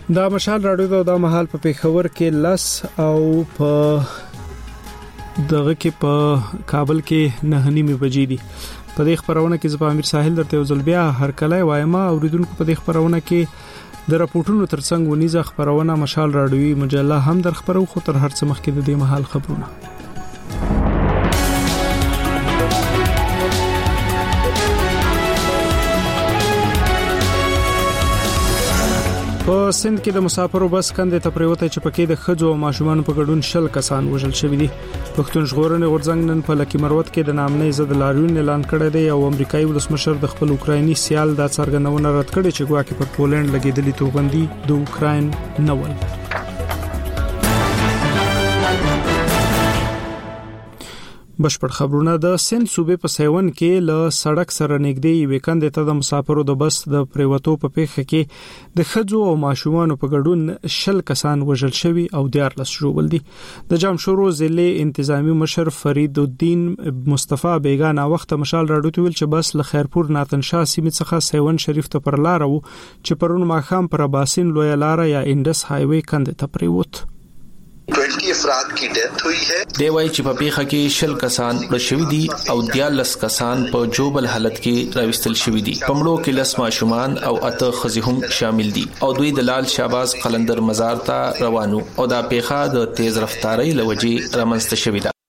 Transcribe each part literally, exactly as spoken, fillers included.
دا مشال راډیو د مهال په پیښور کې لس او په دغه کې په کابل کې نه نیمه بجې دي. په دې خبرونه کې زه په امیر ساحل درته وزل بیا هر کله وایم اوریدونکو په دې خبرونه کې د راپورټونو ترڅنګ ونیزه خبرونه مشال راډیوي مجله هم در خبرو خو تر هر څه مخکې د دې مهال خبرونه. په سند کې د مسافرو بس کندې ته پریوته چې پکې د خځو او ماشومان په ګډون شل کسان وژل شوی دي. پښتون ژغورنې غورځنګ نن په لکی مروت کې د نامنې ضد لاریون اعلان کړی دی او امریکایي ولسمشر د خپل اوکرایني سیال د څرګندونه رد کړې چې ګواکې پر پولند لګیدلې توغندي د اوکراین نه ول. بشپړ خبرونه د سند صوبې په سیون کې له سړک سره نږدې ویکند ته د مسافرو د بس د پریوتو په پیښه کې د خځو او ماشومان په ګډون شل کسان وژل شوی او دیارلس ژوبل دي. د جامشورو ضلع انتظامی مشر فرید الدین مصطفی بیگانه وخت مشال راډیو ویل چې بس له خیرپور ناتنشاه سیمې څخه سیون شریف ته پر لار وو چې پرون ماخام پر باسین لوی لار یا انډس هایوي کند ته پریوت. बीस افراد کی ډیث ہوئی ہے. دی وای چې په پیښه کې شل کسان مړ شوي دي او دیارلس کسان په جوبل حالت کې راوستل شوي دي. پمړو کې لس ماشومان او اته ښځې هم شامل دي او دوی د لال شهباز قلندر مزار ته روانو او دا پیښه د تیز رفتارۍ لوجې رامنځته شوې ده.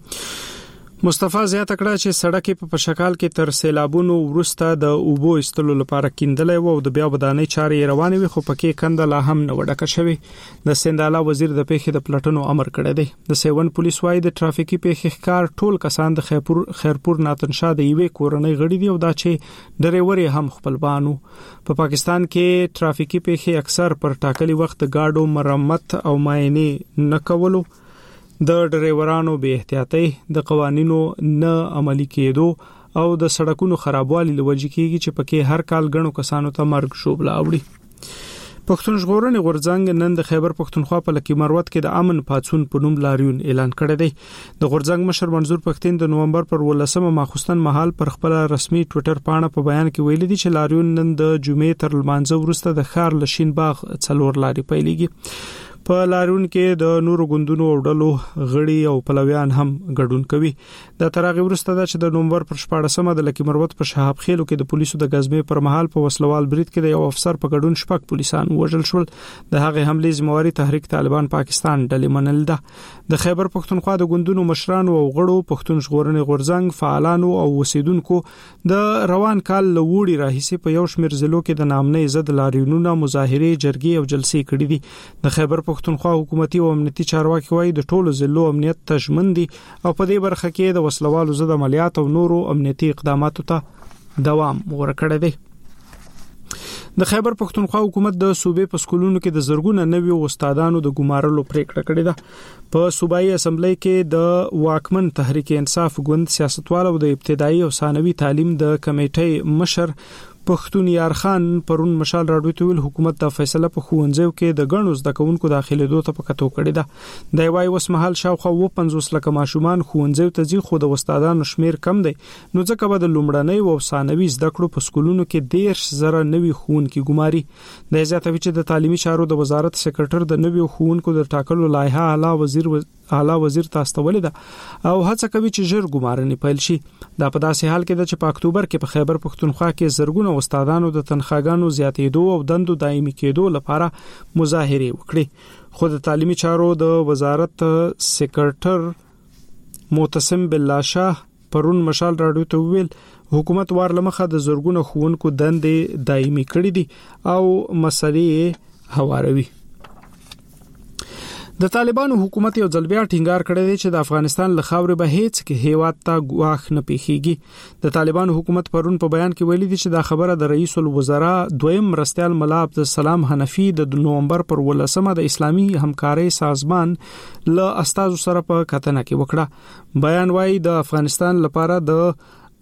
مصطفی زیاته کړه چې سړک په شکال کې تر سیلابونو ورسته د اوبو استلو لپاره کیندلې وو او د بیا ودانۍ چارې روانې وي خو پکې کنده لا هم نه وډکه شوی. د سنداله وزیر د پیښې د پلټنو امر کړی دی. د سیون پولیس وايي د ټرافیکي پیښې ښکار ټول کسان د خیرپور خیرپور ناتنشاه د یوې کورنۍ غړي دي او دا چې ډریوري هم خپلوانو. په پا پاکستان کې ټرافیکي پیښې اکثر پر ټاکلي وخت گاډو مرمت او معاینه نه کولو، د ډرایورانو بے احتیاطي، د قوانینو نه عملي کېدو او د سړکونو خرابوالي لوجې کېږي چې پکې هر کال غنو کسانو ته مرګ شوبله اوړي. پښتون ژغورنې غورځنګ نن د خیبر پښتونخوا په لکی مروت کې د امن پاتون په نوم لاریون اعلان کړی دی. د غورځنګ مشر منظور پښتين د نومبر پر ولسمه ماخوستن مهال پر خپل رسمي ټوئیټر پاڼه په بیان کې ویلي دي چې لاریون نن د جمعې تر لمانځه وروسته د خار لشین باغ څلور لاري پیلېږي. په لاریون کې د نورو ګوندونو او ډلو غړي او پلویان هم ګډون کوي. د ترغیب ورسته د چې د نومبر پر شپاړسمه د لکی مروت په شهاب خېلو کې د پولیسو د غزمې پر مهال په وسلوال برید کې د یو افسر په ګډون شپږ پولیسان وژل شول. د هغه حملې ذمہواری تحریک طالبان پاکستان ډلې منل ده. د خیبر پښتونخوا د ګوندونو مشرانو او غړو پښتون ژغورنې غورځنګ فعالانو او اوسیدونکو د روان کال لوړی راهیسي په یو شمېر ضلعو کې د نامنې ضد لاریونونو مظاهره جرګې او جلسې کړې دي. د خیبر پښتونخوا حکومتي او امنیتي چارواکي وايي د ټولو ضلعو امنیت تضمین دي او په دې برخه کې د وسلوالو ضد عملیات او نورو امنیتي اقداماتو ته دوام ورکړی دی. د خیبر پښتونخوا حکومت د صوبې په سکولونو کې د زرګونو نویو استادانو د ګمارلو پریکړه کړې ده. په صوبایي اسمبلی کې د واکمن تحریک انصاف ګوند سیاستوالو د ابتدایي او ثانوي تعلیم د کمیټې مشر پښتون یار خان پرون مشال راډیو ته ویل حکومت د فیصله په خوندزو کې د غنوز د کونکو داخله دوه ته پکتو کړی ده. د وای وسمحل شاوخوا پنځوس لک ماشومان خوندزو ته ځي خو د استادانو شمیر کم دی نو ځکه به د لومړنۍ او ثانوي زده کړو په سکولونو کې ډیر زره نوي خونکي ګماري. د زیاتوي چې د تعلیمي چارو د وزارت سکرټر د نوي خونکو د ټاکلو لایحه اعلی وزیر اعلی وزیر تاسو ولید او هڅه کوي چې ژر ګمارنې پیل شي. دا په داسې حال کې چې په اکتوبر کې په خیبر پښتونخوا کې زرګونه استادانو د تنخواګانو زیاتېدو او دندو دایمي کېدو لپاره مظاهره وکړي. خو د تعلیمي چارو د وزارت سکرټر معتصم بالله شاه پرون مشال راډیو ته ویل حکومت وارلمخه د زرګونو ښوونکو دندې دایمي کړې دي او مسلې هواروي. د طالبانو حکومت یو ځل بیا ټینګار کړی دی چې د افغانستان له خاورې به هیڅ کې هیواد ته ګواښ نه پیښیږي. د طالبانو حکومت پرون په بیان کې ویلي دی چې دا خبره د رئیس الوزرا دویم مرستیال ملا عبدالسلام حنفي د نومبر پر ولسمه د اسلامي همکارۍ سازمان له استازو سره په کتنه کې وکړه. بیان وايي د افغانستان لپاره د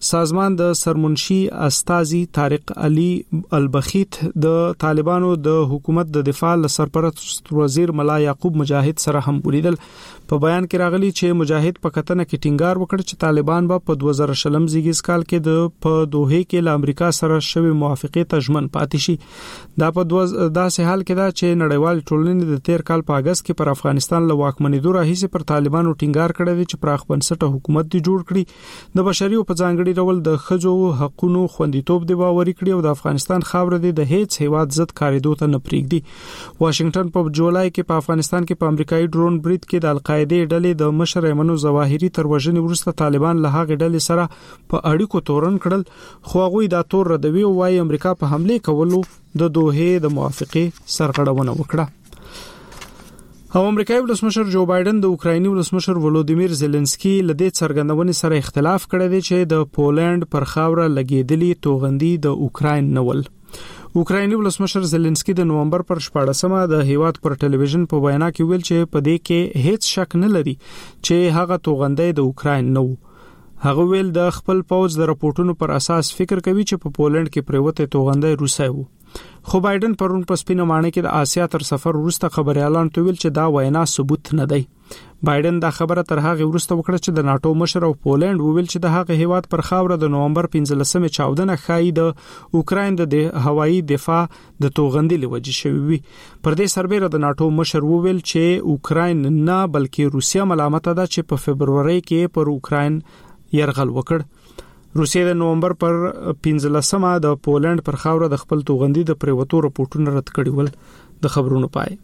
سازمان د سرمنشي استازي طارق علي البخیت د طالبانو د حکومت د دفاع سرپرست وزیر ملا یعقوب مجاهد سره هم ولیدل. په بیان کې راغلي چې مجاهد په کتنه کې ټینګار وکړ چې طالبان به په دوه زره شلم زیږیز کال کې د په دوحه کې له امریکا سره شوی موافقه تضمن پاتې شي. دا په دوه داسې حال کې دا چې نړیوال ټولنې د تیر کال په اگست کې پر افغانستان له واکمنۍ راهیسې پر طالبانو ټینګار کړی دی چې پراخ بنسټه حکومت دی جوړ کړي، د بشري او په ځانګړي ډول د ښځو حقوقو خوندیتوب دی باوري کړي او د افغانستان خاور دی د هیڅ هیواد ضد کاریدو ته نه پریږدي. واشنگټن په جولای کې په افغانستان کې په امریکایي ډرون برید کې د القاعده ډلې د مشر ایمن ظواهری تر وژنې وروسته طالبان له هغه ډلې سره په اړیکو تورن کړل، خو هغه دا تور ردوي او وايي امریکا په حمله کولو د دوحه د موافقه سرغړونه وکړه. او امریکایي ولسمشر جو بایدن د اوکرایني ولسمشر ولودیمیر زيلنسکي لدې څرګندونې سره اختلاف کړی دی چې د پولند پر خاوره لګیدلي توغندي د اوکراین نول. اوکرایني ولسمشر زيلنسکي د نومبر پر شپاړسمه د هیواد پر ټلویزیون په وینا کې ویل چې په دې کې هیڅ شک نه لري چې هغه توغندي د اوکراین نو. هغه ویل د خپل پوز د راپورټونو پر اساس فکر کوي چې په پولند کې پریوته توغندي روسي وو. خو بایدن پرون په سپینه مانه کې د آسیا تر سفر وروسته خبريالان ته ویل چې دا وینا ثبوت نه دی. بایدن دا خبره تر هغه وروسته وکړه چې د ناتو مشر او پولند ویل چې د هغه هیواد پر خاوره د نومبر پنځلسمه چاودنه خای د اوکراین د هوایي دفاع د توغندي لوجه شوی وي. پر دې سربېره د ناتو مشر ویل چې اوکراین نه بلکې روسیا ملامت ده چې په فبرवरी کې پر اوکراین يرغل وکړ. روسیه د نومبر پر پنځلسمه د پولند پر خاوره د خپل توغندي د پریوتو راپورټونه رد کړي ول. د خبرونو پای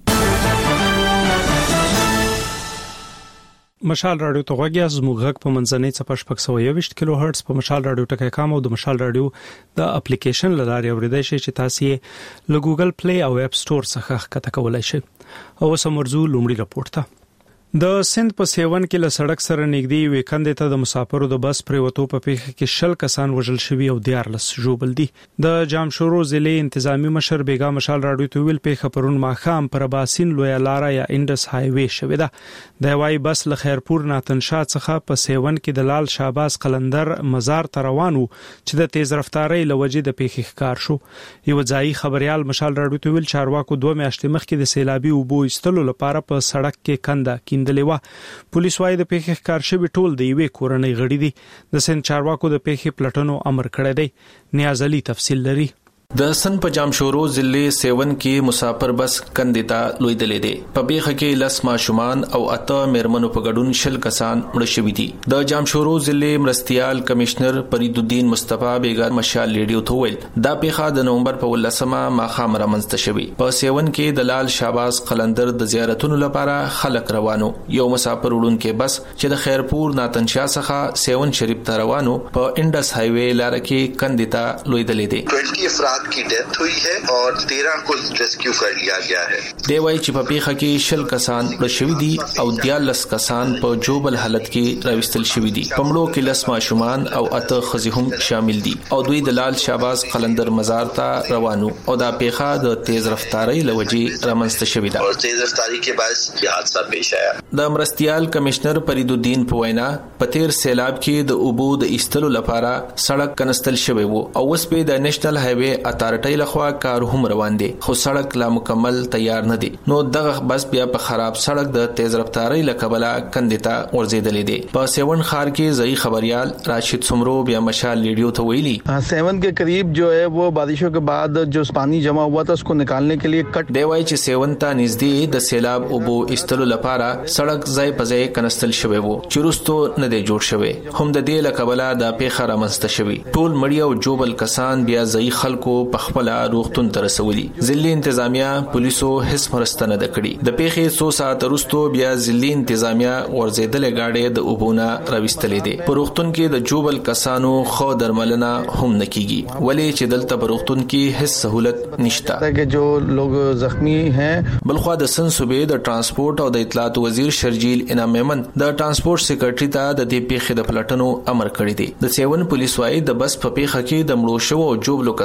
مشال رادیو ته غوږی زموږ غږ په منځنۍ صفحه شپږ سوه یوویشت کیلو هرتز په مشال رادیو ټکی کام او د مشال رادیو د اپلیکیشن لاره اوریدای شي چې تاسو یې له ګوګل پلی او اپ سٹور څخه ښکته کولای شئ. او سمورزو لومړی راپورټ ته د سند په سیون کې له سړک سره نږدې ویکند ته د مسافرو د بس پریوتو په پیښه کې شل کسان وژل شوي او دیارلس ژوبل دي. د جامشورو ضلع انتظامی مشر بیگا مشال راډیو ته ویل پیښه پرون ماخام پر باسین لوی لاره یا انډس های وی شوې ده. د هوایي بس له خیرپور ناتنشا څخه په سیون کې د لال شاباس قلندر مزار ته روان وو چې د تیز رفتارۍ لوجې د پیښې ښکار شو. یو ځایي خبريال مشال راډیو ته ویل چارواکو دوه میاشتې مخکې د سیلابي اوبو ایستلو لپاره په سړک کې کنده کیندلې و. پولیس وايي د پیښې ښکار شوی ټول د یوې کورنۍ غړي دي. د سند چارواکو د پیښې پلټنو امر کړی دی. نیاز علي تفصیل لري. د سن په جامشورو ضلع سیون کې مسافر بس کندیتا لویدلې دي. په بیخه کې لس ماشومان او اته میرمنو په ګډون شل کسان مړ شوي دي. د جامشورو ضلع مرستيال کمشنر فرید الدین مصطفی بیگا مشال لیډیو ته ویل دا پیښه د نومبر په ولسمه ماخام رامنځته شوی. په سیون کې د لال شاباس قلندر د زیارتونو لپاره خلک روانو. یو مسافر وړونکو بس چې د خیرپور ناتنشا څخه سیون شریف ته روانو په انډس های وی لار کې کندیتا لویدلې دي. की डेथ हुई है और तेरह को रेस्क्यू कर लिया गया है. دی وای چې په پیښه کې شل کسان مړ شوي دي او دیارلس کسان په جوبل حالت کې راوستل شوي دي. په مړو کې لس ماشومان او اته ښځې هم شامل دي او دوی د لال شاباس قلندر مزار ته روانو او دا پیښه د تیز رفتارۍ لوجې رامنځته شوې ده. اور تیز رفتاری کې باعث یہ حادثہ پیش آیا. د مرستيال کمشنر فرید الدین په وینا په تیر سیلاب کې د اوبو د ایستلو لپاره سړک کنستل شوی وو او اوس په د نېشنل های وی اتارټي لخوا کار هم روان دي خو سړک لا مکمل تیار نه دي. نو دغه بس بیا په خراب سړک د تیز رفتارۍ لکبلا کندیتا ورزیدلې دي. په سیون خار کې ځای خبريال راشد سمرو بیا مشال لیډیو ته ویلي سیون के करीब जो है वो बारिशों के बाद जो पानी जमा हुआ था उसको निकालने के लिए cut دی وای چې سیون ته نږدې د سیلاب اوبو استلو لپاره سړک ځای په ځای کنستل شوی وو چې وروستو نه دی جوړ شوی. هم د دې لکبلا د پیښه رامنځته شوی. ټول مړی او جوبل کسان بیا ځای خلکو په خپل روغتون ته رسولي. ضلعي انتظامیه پولیسو هیڅ مرسته نه کړې. د پیښې څو ساعت وروسته بیا ضلعي انتظامیه ورزیدلې گاډي د اوبونه راوستلې دي. په روغتون کې د جوبل کسانو خو درملنه هم نکېږي ولی چې دلته په روغتون کې هیڅ سہولت نشته. چې جو لوگ زخمی ہیں. بلخوا د سن صوبې د ترانسپورت او د اطلاعات وزیر شرجیل انعام میمن د ترانسپورت سیکریټری ته د دې پیښې د پلټنو امر کړی دی. د سیون پولیس وايي د بس په پیښه کې د مړو شو او جوبلو کسانو ته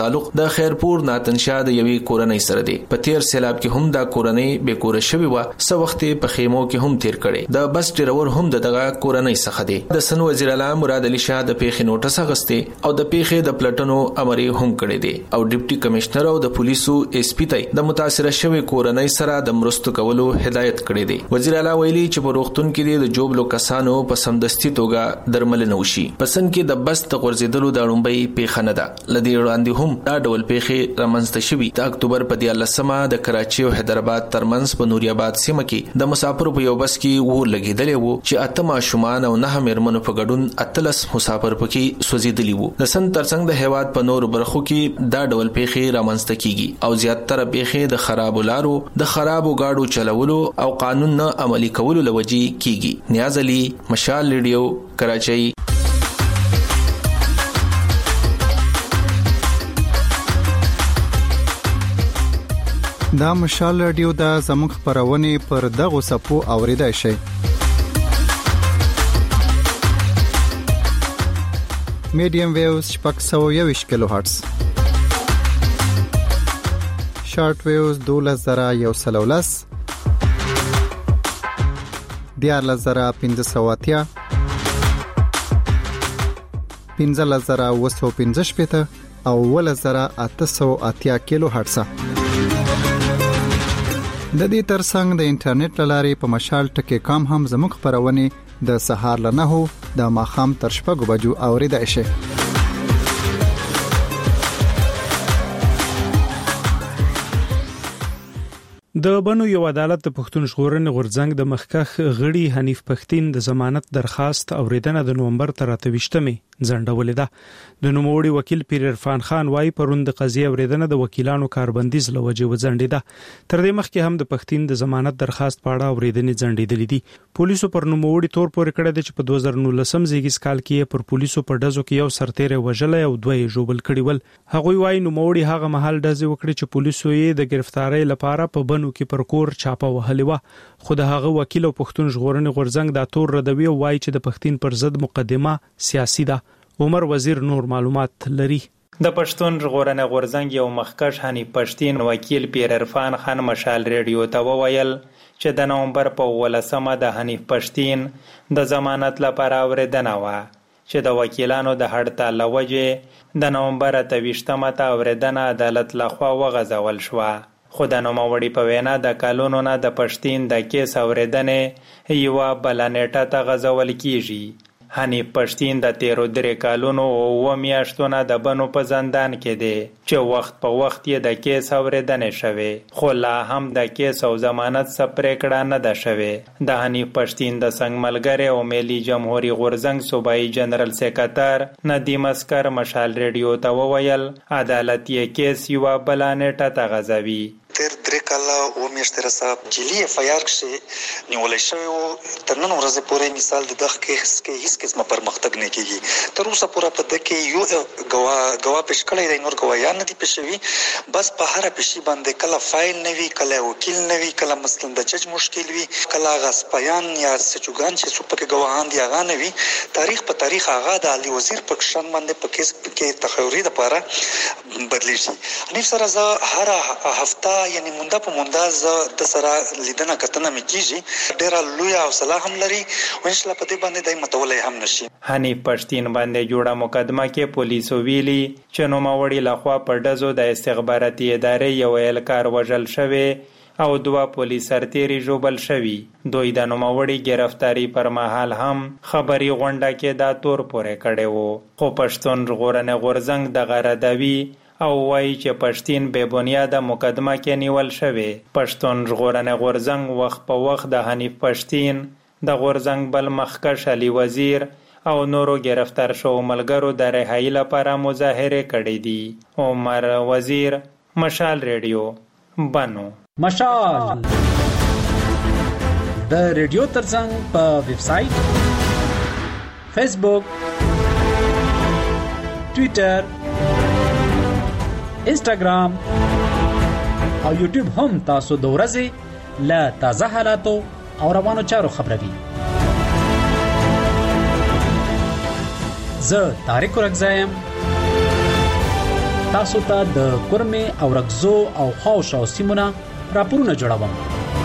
تعلق د خیرپور ناتنشا د یوې کورنۍ سره دی. په تیر سیلاب کې هم دا کورنۍ بې کور شوې و. څه وخت په خیمو کې هم تیر کړي. د بس ډرایور هم دغه کورنۍ څخه دی. د سن وزیر اعلی مراد علي شاه د پیښې نوټس اغسته او د پیښې د پلټنو امر هم کړی دی او ډیپټي کمشنر او د پولیسو اس پی ته د متاثر شوی کورنۍ سره د مرستو کولو هدایت کړی دی. وزیر اعلی ویلي چې په روغتون کې د جوبلو کسانو په سمدستي توګه درملنه وشي. پسند کې د بس د غورځیدلو د اړومبۍ پیښه نه ده. لدی وړاندې هم دا ډول پیښې رامنځته شوي. د اکتوبر په دیارلسمه د کراچي او حیدرآباد ترمنځ په نوریاباد سیمه کې د مسافرو په یو بس کې اور لګیدلې وو چې اته ماشومان او نه مېرمنو په ګډون اتلس مسافر پکې سوځېدلي وو. د سن ترڅنګ د هیواد په نور برخو کې دا ډول پیښې رامنځته کیږي او زیاتره پیښې د خرابو لارو، د خرابو گاډو چلولو او قانون نه عملي کولو لوجي کیږي. نیاز علي، مشال ریډیو، کراچۍ. دا مشال رادیو دا زموږ خبرونه پر دغه صفو اوریدای شي. میډیم ویوز شپږ سوه یوویشت کیلو هرتز، شارټ ویوز دولس زره یو سل او لس، دیارلس زره پنځه سوه اتیا، پنځلس زره اوه سوه پنځه شپېته او اوولس زره اته سوه اتیا کیلو هرتز. د دې ترڅنګ د انټرنیټ لارې په مشال ټکی کام هم زموږ خبرونه د سهار له نهو د ماښام تر شپږو بجو اوریدای شي. د بنو یو عدالت د پښتون ژغورنې غورځنګ د مخکخ غړي حنیف پښتین د ضمانت درخواست اوریدنه د نومبر تر اته ویشتمې ځنډولې ده. د نوموړي وکیل پیر عرفان خان وايي پروند قضیه اوریدنه د وکیلانو کاربندیز لوجه وځنډیده. تر دې مخکې هم د پښتین د ضمانت درخواست په اړه اوریدنې ځنډېدلې دي. پولیسو پر نوموړي تور پورې کړی دی چې په دوه زره نولسم زیږیز کال کې پر پولیسو په ډزو کې یو سرتیری وژلی او دوه یې ژوبل کړي ول. هغوی وايي نوموړي هغه مهال ډزې وکړي چې پولیسو یې د گرفتارۍ لپاره په بنو کې پر کور چاپه وهلې وه. خو د هغه وکیل او پښتون ژغورنې غورځنګ دا تور ردوي او وايي چې د پښتین پر ضد مقدمه سیاسي ده. عمر وزیر نور معلومات لري. د پښتون ژغورنې غورځنګ یو مخکښ حنیف پښتین وکیل پیر عرفان خان مشال ریډیو ته وویل چې د نومبر په اوولسمه د حنیف پښتین د ضمانت لپاره اوریدنه وه چې د وکیلانو د هړتال له وجې د نومبر اته ویشتمه ته اوریدنه عدالت لخوا وغځول شوه. خو د نوموړي په وینا د کلونو نه د پښتین د کیس اوریدنې یوه بله نیټه ته غځول کیږي. حنیف پښتین د تیرو درې کالونو او اوه میاشتو نه د بنو په زندان کې دی چې وخت په وخت یې د کیس اورېدنې شوې، خو لا هم د کیس او ضمانت څه پرېکړه نه ده شوې. د حنیف پښتین د څنګ ملګری او ملي جمهوري غورځنګ صوبایي جنرال سیکرټر ندیم اسکر مشال ریډیو ته وویل عدالت یې کیس یوه بله نیټه ته غځوي. تر درې کاله اوه میاشتې رسه جلي اف آی آر کښې نیولی شوی و. تر نن ورځې پورې مثال د دغه کیس کې هېڅ قسمه پرمختګ نه کېږي. تر اوسه پوره په ده کې یو ګواه ګواه پیش کړی دی، نور ګواهیان نه دي پیش شوي. بس په هره پیشي باندې کله فایل نه وي، کله وکیل نه وي، کله مثلا د جج مشکل وي، کله هغه سپایان یا سچوګان چې څوک پکې ګواهان دي هغه نه وي. تاریخ په تاریخ هغه د علي وزیر په شان باندې په کیس کې تخیوري دپاره بدلیږي. حنیف سره زه هره هفته یعنی مونده په مونده زه د سره لیدنه کتنه مې کېږي. ډېره لویه حوصله هم لري او انشاءالله په دې باندې دی متولی هم نشي. حنیف پښتین باندې جوړه مقدمه کې پولیسو ویلي چې نوموړي لخوا په ډزو د استخباراتي ادارې یو اهلکار وژل شوی او دوه پولیس سرتیري ژوبل شوي. دوی د نوموړي گرفتاری پر مهال هم خبري غونډه کې دا تور پورې کړی و. خو پښتون ژغورنې غورځنګ دغه ردوي او وایي چې پښتین بې بنیاده مقدمه کې نیول شوی. پښتون ژغورنې غورځنګ وخت په وخت د حنیف پښتین د غورځنګ بل مخکښ علي وزیر او نورو گرفتار شوو ملګرو د رهایي لپاره مظاهرې کړې دي. عمر وزیر، مشال ریډیو، بنو. مشال د ریډیو ترڅنګ په ویب سټ، فیسبوک، ټویټر، انسټاګرام او یوټیوب هم تاسو د ورځې له تازه حالاتو او روانو چارو خبروي. زه طارق رکزایم. تاسو ته د کورمه او رغزو او خوش او سیمونه راپورونه جوړوم.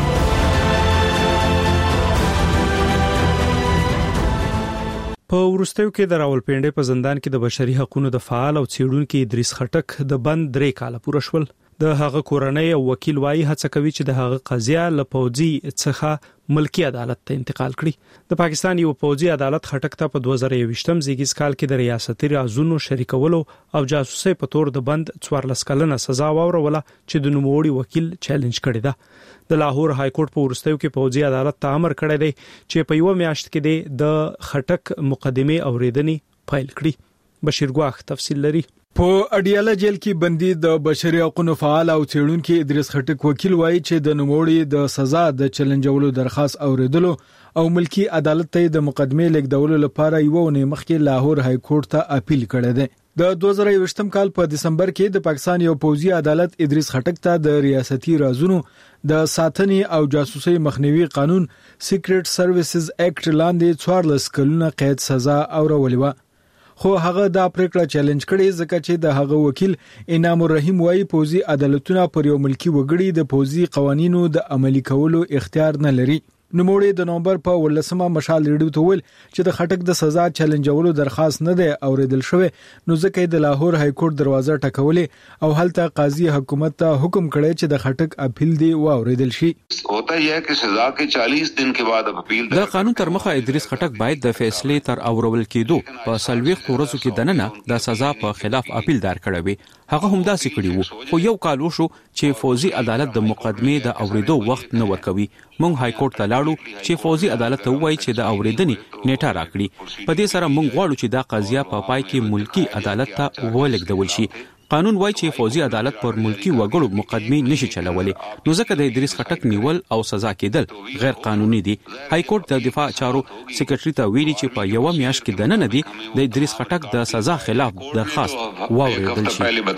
په ورستیو کې د راولپنډي په زندان کې د بشري حقوقو د فعال او څېړونکو ادریس خټک د بند درې کاله پوره شول. د هغه کورنۍ او وکیل وايي هڅه کوي چې د هغه قضیه له پوځي څخه ملکی عدالت ته انتقال کړي. د پاکستان یو پوځي عدالت خټک ته په دوه زره یوویشتم زیږیز کال کې د ریاستي رازونو شریکولو او جاسوسي په تور د بند څوارلس کلنه سزا واوروله چې د نوموړي وکیل چیلنج کړی ده. د لاهور های کورټ په ورستیو کې پوځي عدالت ته امر کړی دی چې په یو میاشت کې د خټک مقدمه اوریدنې فایل کړي. بشیر ګواخ تفصیل لري. په اډیاله جیل کې بندي د بشري حقوقو فعال او څېړونکو ادریس خټک وکیل وایي چې د نوموړي د سزا د چیلنجولو درخواست اوریدلو او ملکی عدالت ته د مقدمه لیکدولو لپاره یو نه مخکې لاهور های کورټ ته اپیل کړی دی. د دوه زره یوویشتم کال په دسمبر کې د پاکستان یو پوځي عدالت ادریس خټک ته د ریاستي رازونو د ساتنې او جاسوسي مخنیوي قانون سیکریټ سرویسز اکټ لاندې څوارلس کلونه قید سزا اورولې و. خو هغه دا پریکړه چیلنج کړي ځکه چې د هغه وکیل انعام الرحیم وايي پوځي عدالتونه پر یو ملکی وګړي د پوځي قوانینو د عملي کولو اختیار نه لري. نوموړي د نومبر په ولسمه مشال ریډیو ته ویل چې د خټک د سزا چیلنجولو درخواست نه دی اوریدل شوی، نو ځکه د لاهور های کورټ دروازه ټکولې او هلته قاضي حکومت ته حکم کړی چې د خټک اپیل دی و اوریدل شي. ہوتا یہ ہے کہ سزا کے چالیس دن کے بعد اپیل د قانون تر مخه ادریس خټک باید د فیصلې تر اورول کېدو په سلويخ ورځو کې دننه د سزا په خلاف اپیل دار کړی وي. هغه هم داسې کړی وو، خو یو کال وشو چې فوزي عدالت د مقدمې د اوریدو وخت نه ورکوي. مونږ های کورټ ته لاړو چې فوزي عدالت ته وایي چې د اوریدنې نیټه راکړي. په دې سره مونږ غواړو چې دا قضیه په پا پای کې ملکی عدالت ته ولېږدول شي. قانون وایي چې فوزي عدالت پر ملکی وګړو مقدمه نشي چلولای، نو ځکه د ادریس خټک نیول او سزا کېدل غیر قانوني دي. های کورټ د دفاع چارو سیکریټری ته ویلي چې په یو میاشت کې دننه دي د ادریس خټک د سزا خلاف درخواست واوریدل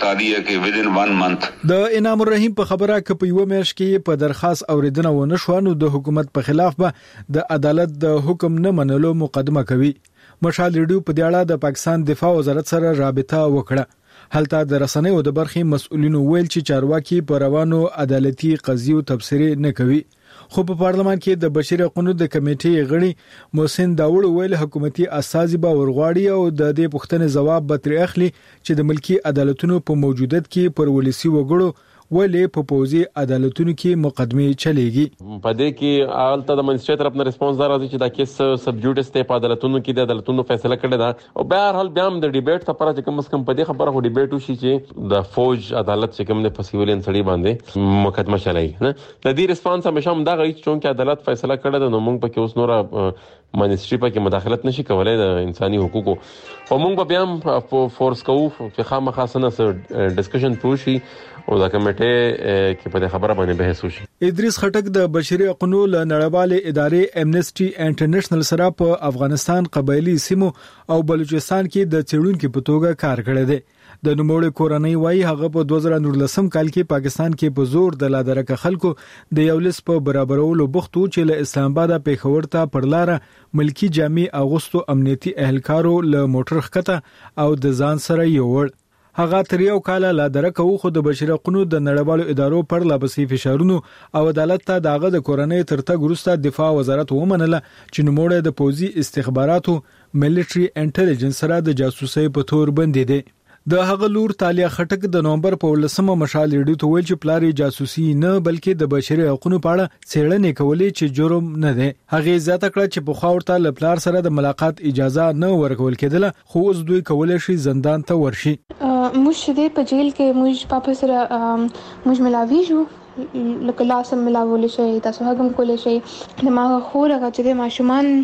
شي. د انعام الرحیم په خبره کې په یو میاشت کې په درخواست اوریدنه ونه شو، نو د حکومت په خلاف به د عدالت د حکم نه منلو مقدمه کوي. مشال ریډیو په دې اړه د پاکستان دفاع وزارت سره رابطه وکړه. هلته د رسنیو د برخې مسؤلینو ویل چې چارواکي په روانو عدالتي قضیو تبصره نه کوي. خو په پارلمان کې د بشري حقوقو د کمیټې غړي محسن داوود ویل حکومتي اساسي به ورغواړي او د دې پوښتنې ځواب به تر اخلي چې د ملکی عدالتونو په موجودیت کې پر ولسی وګړو ولې په پوزي عدالتونو کې مقدمه چلےږي. په دې کې آلته د منسټر طرف نه ریسپانس راځي چې دا کیس سبجوډیس ته په عدالتونو کې د عدالتونو فیصله کړی دا او به هر حال بیا هم د ډیبیټ لپاره چې کوم کم په دې خبره خو ډیبیټ وشي چې د فوج عدالت چې کوم د فسیولین سړي باندې مقدمه چلای نه د دې ریسپانس همیشه هم دا غوښتي چې عدالت فیصله کړی دا نو موږ په کې اوس نور منسټری په کې مداخلت نشي کولای د انساني حقوقو او موږ به هم فورس کوو چې خامخا سره ډسکشن پوشي او دا کمیټه کې په خبره باندې بحث وشي. ادریس خټک د بشري حقوقو له نړیوالې ادارې امنیسټي انټرنیشنل سره په افغانستان، قبایلی سیمو او بلوچستان کې د څېړونکو په توګه کار کړی دی. د نوموړي کورنۍ وايي هغه په دوه زره نولسم کال کې پاکستان کې په زور د لادرکه خلکو د یولس په برابرولو بوختو چې له اسلام آباد پیښور ته پر لار ملکی جامع اغوستو امنیتي اهلکارو له موټر خکته او د ځان سره یوړ. هغه تر یو کال لا درکو خو د بشري حقوقو د نړیوالو ادارو پر لابسي فشارونو او عدالت ته داغه د کورنۍ ترتګ وروسته دفاع وزارت ومنله چې نوموړی د پوځي استخباراتو ملټري انټيليجنس سره د جاسوسي په تور بندي دي. د هغه لور تالیا خټک د نومبر په ولسمه مشال ریډیو ته ویل چې پلاری جاسوسي نه بلکې د بشري حقوقو په اړه څېړنې کولې چې جرم نه دی. هغه زیاته کړه چې په خاورته لپلار سره د ملاقات اجازه نه ورکول کېدله، خو اوس دوی کولای شي زندان ته ورشي. موږ د په جیل کې موږ پاپا سره موږ ملاوي شو لکه لاسم ملاول شي تاسو هغه کولای شي د ما خو راغی چې د ماشومان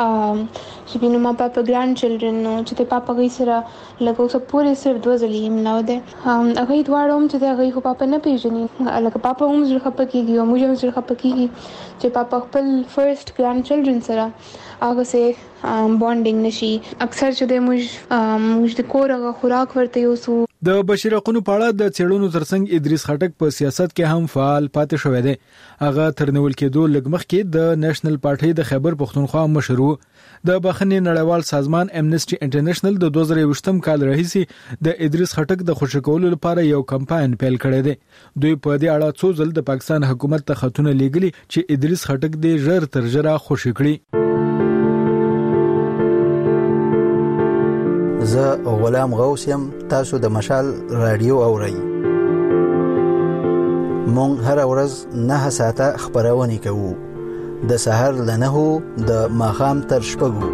چې بینو ما پاپا ګرانډ چلډرن نو چې پاپا غي سره لکه اوس پورې سر دوه ځلې ملاو ده هغه دواړو هم چې هغه خو پاپا نه پیژني لکه پاپا هم زړه خپه کیږي او موږ هم زړه خپه کیږي چې پاپا خپل فرست ګرانډ چلډرن سره هغه سه بانډینګ نشي. اکثر چې د موږ موږ د کور هغه خوراک ورته یو سو د بشیر حقوقو په اړه د چېړونو ترڅنګ ادریس خټک په سیاست کې هم فعال پاتې شوی دی. هغه تر نیول کېدو لږ مخکې د نېشنل پارټي د خیبر پښتونخوا مشر وو. د بخښنې نړیوال سازمان امنیسټي انټرنیشنل د دوه زره یوویشتم کال راهیسې د ادریس خټک د خوشی کولو لپاره یو کمپاین پیل کړی دی. دوی په دې اړه څو ځل د پاکستان حکومت ته خطونه لیږلي چې ادریس خټک دې ژر تر ژره خوشی کړي. زه غلام غوث یم، تاسو د مشال رادیو اورئ. مونږ هر ورځ نه ساعته خبرونه کوو، د سحر له نهو د ماښام تر شپږو.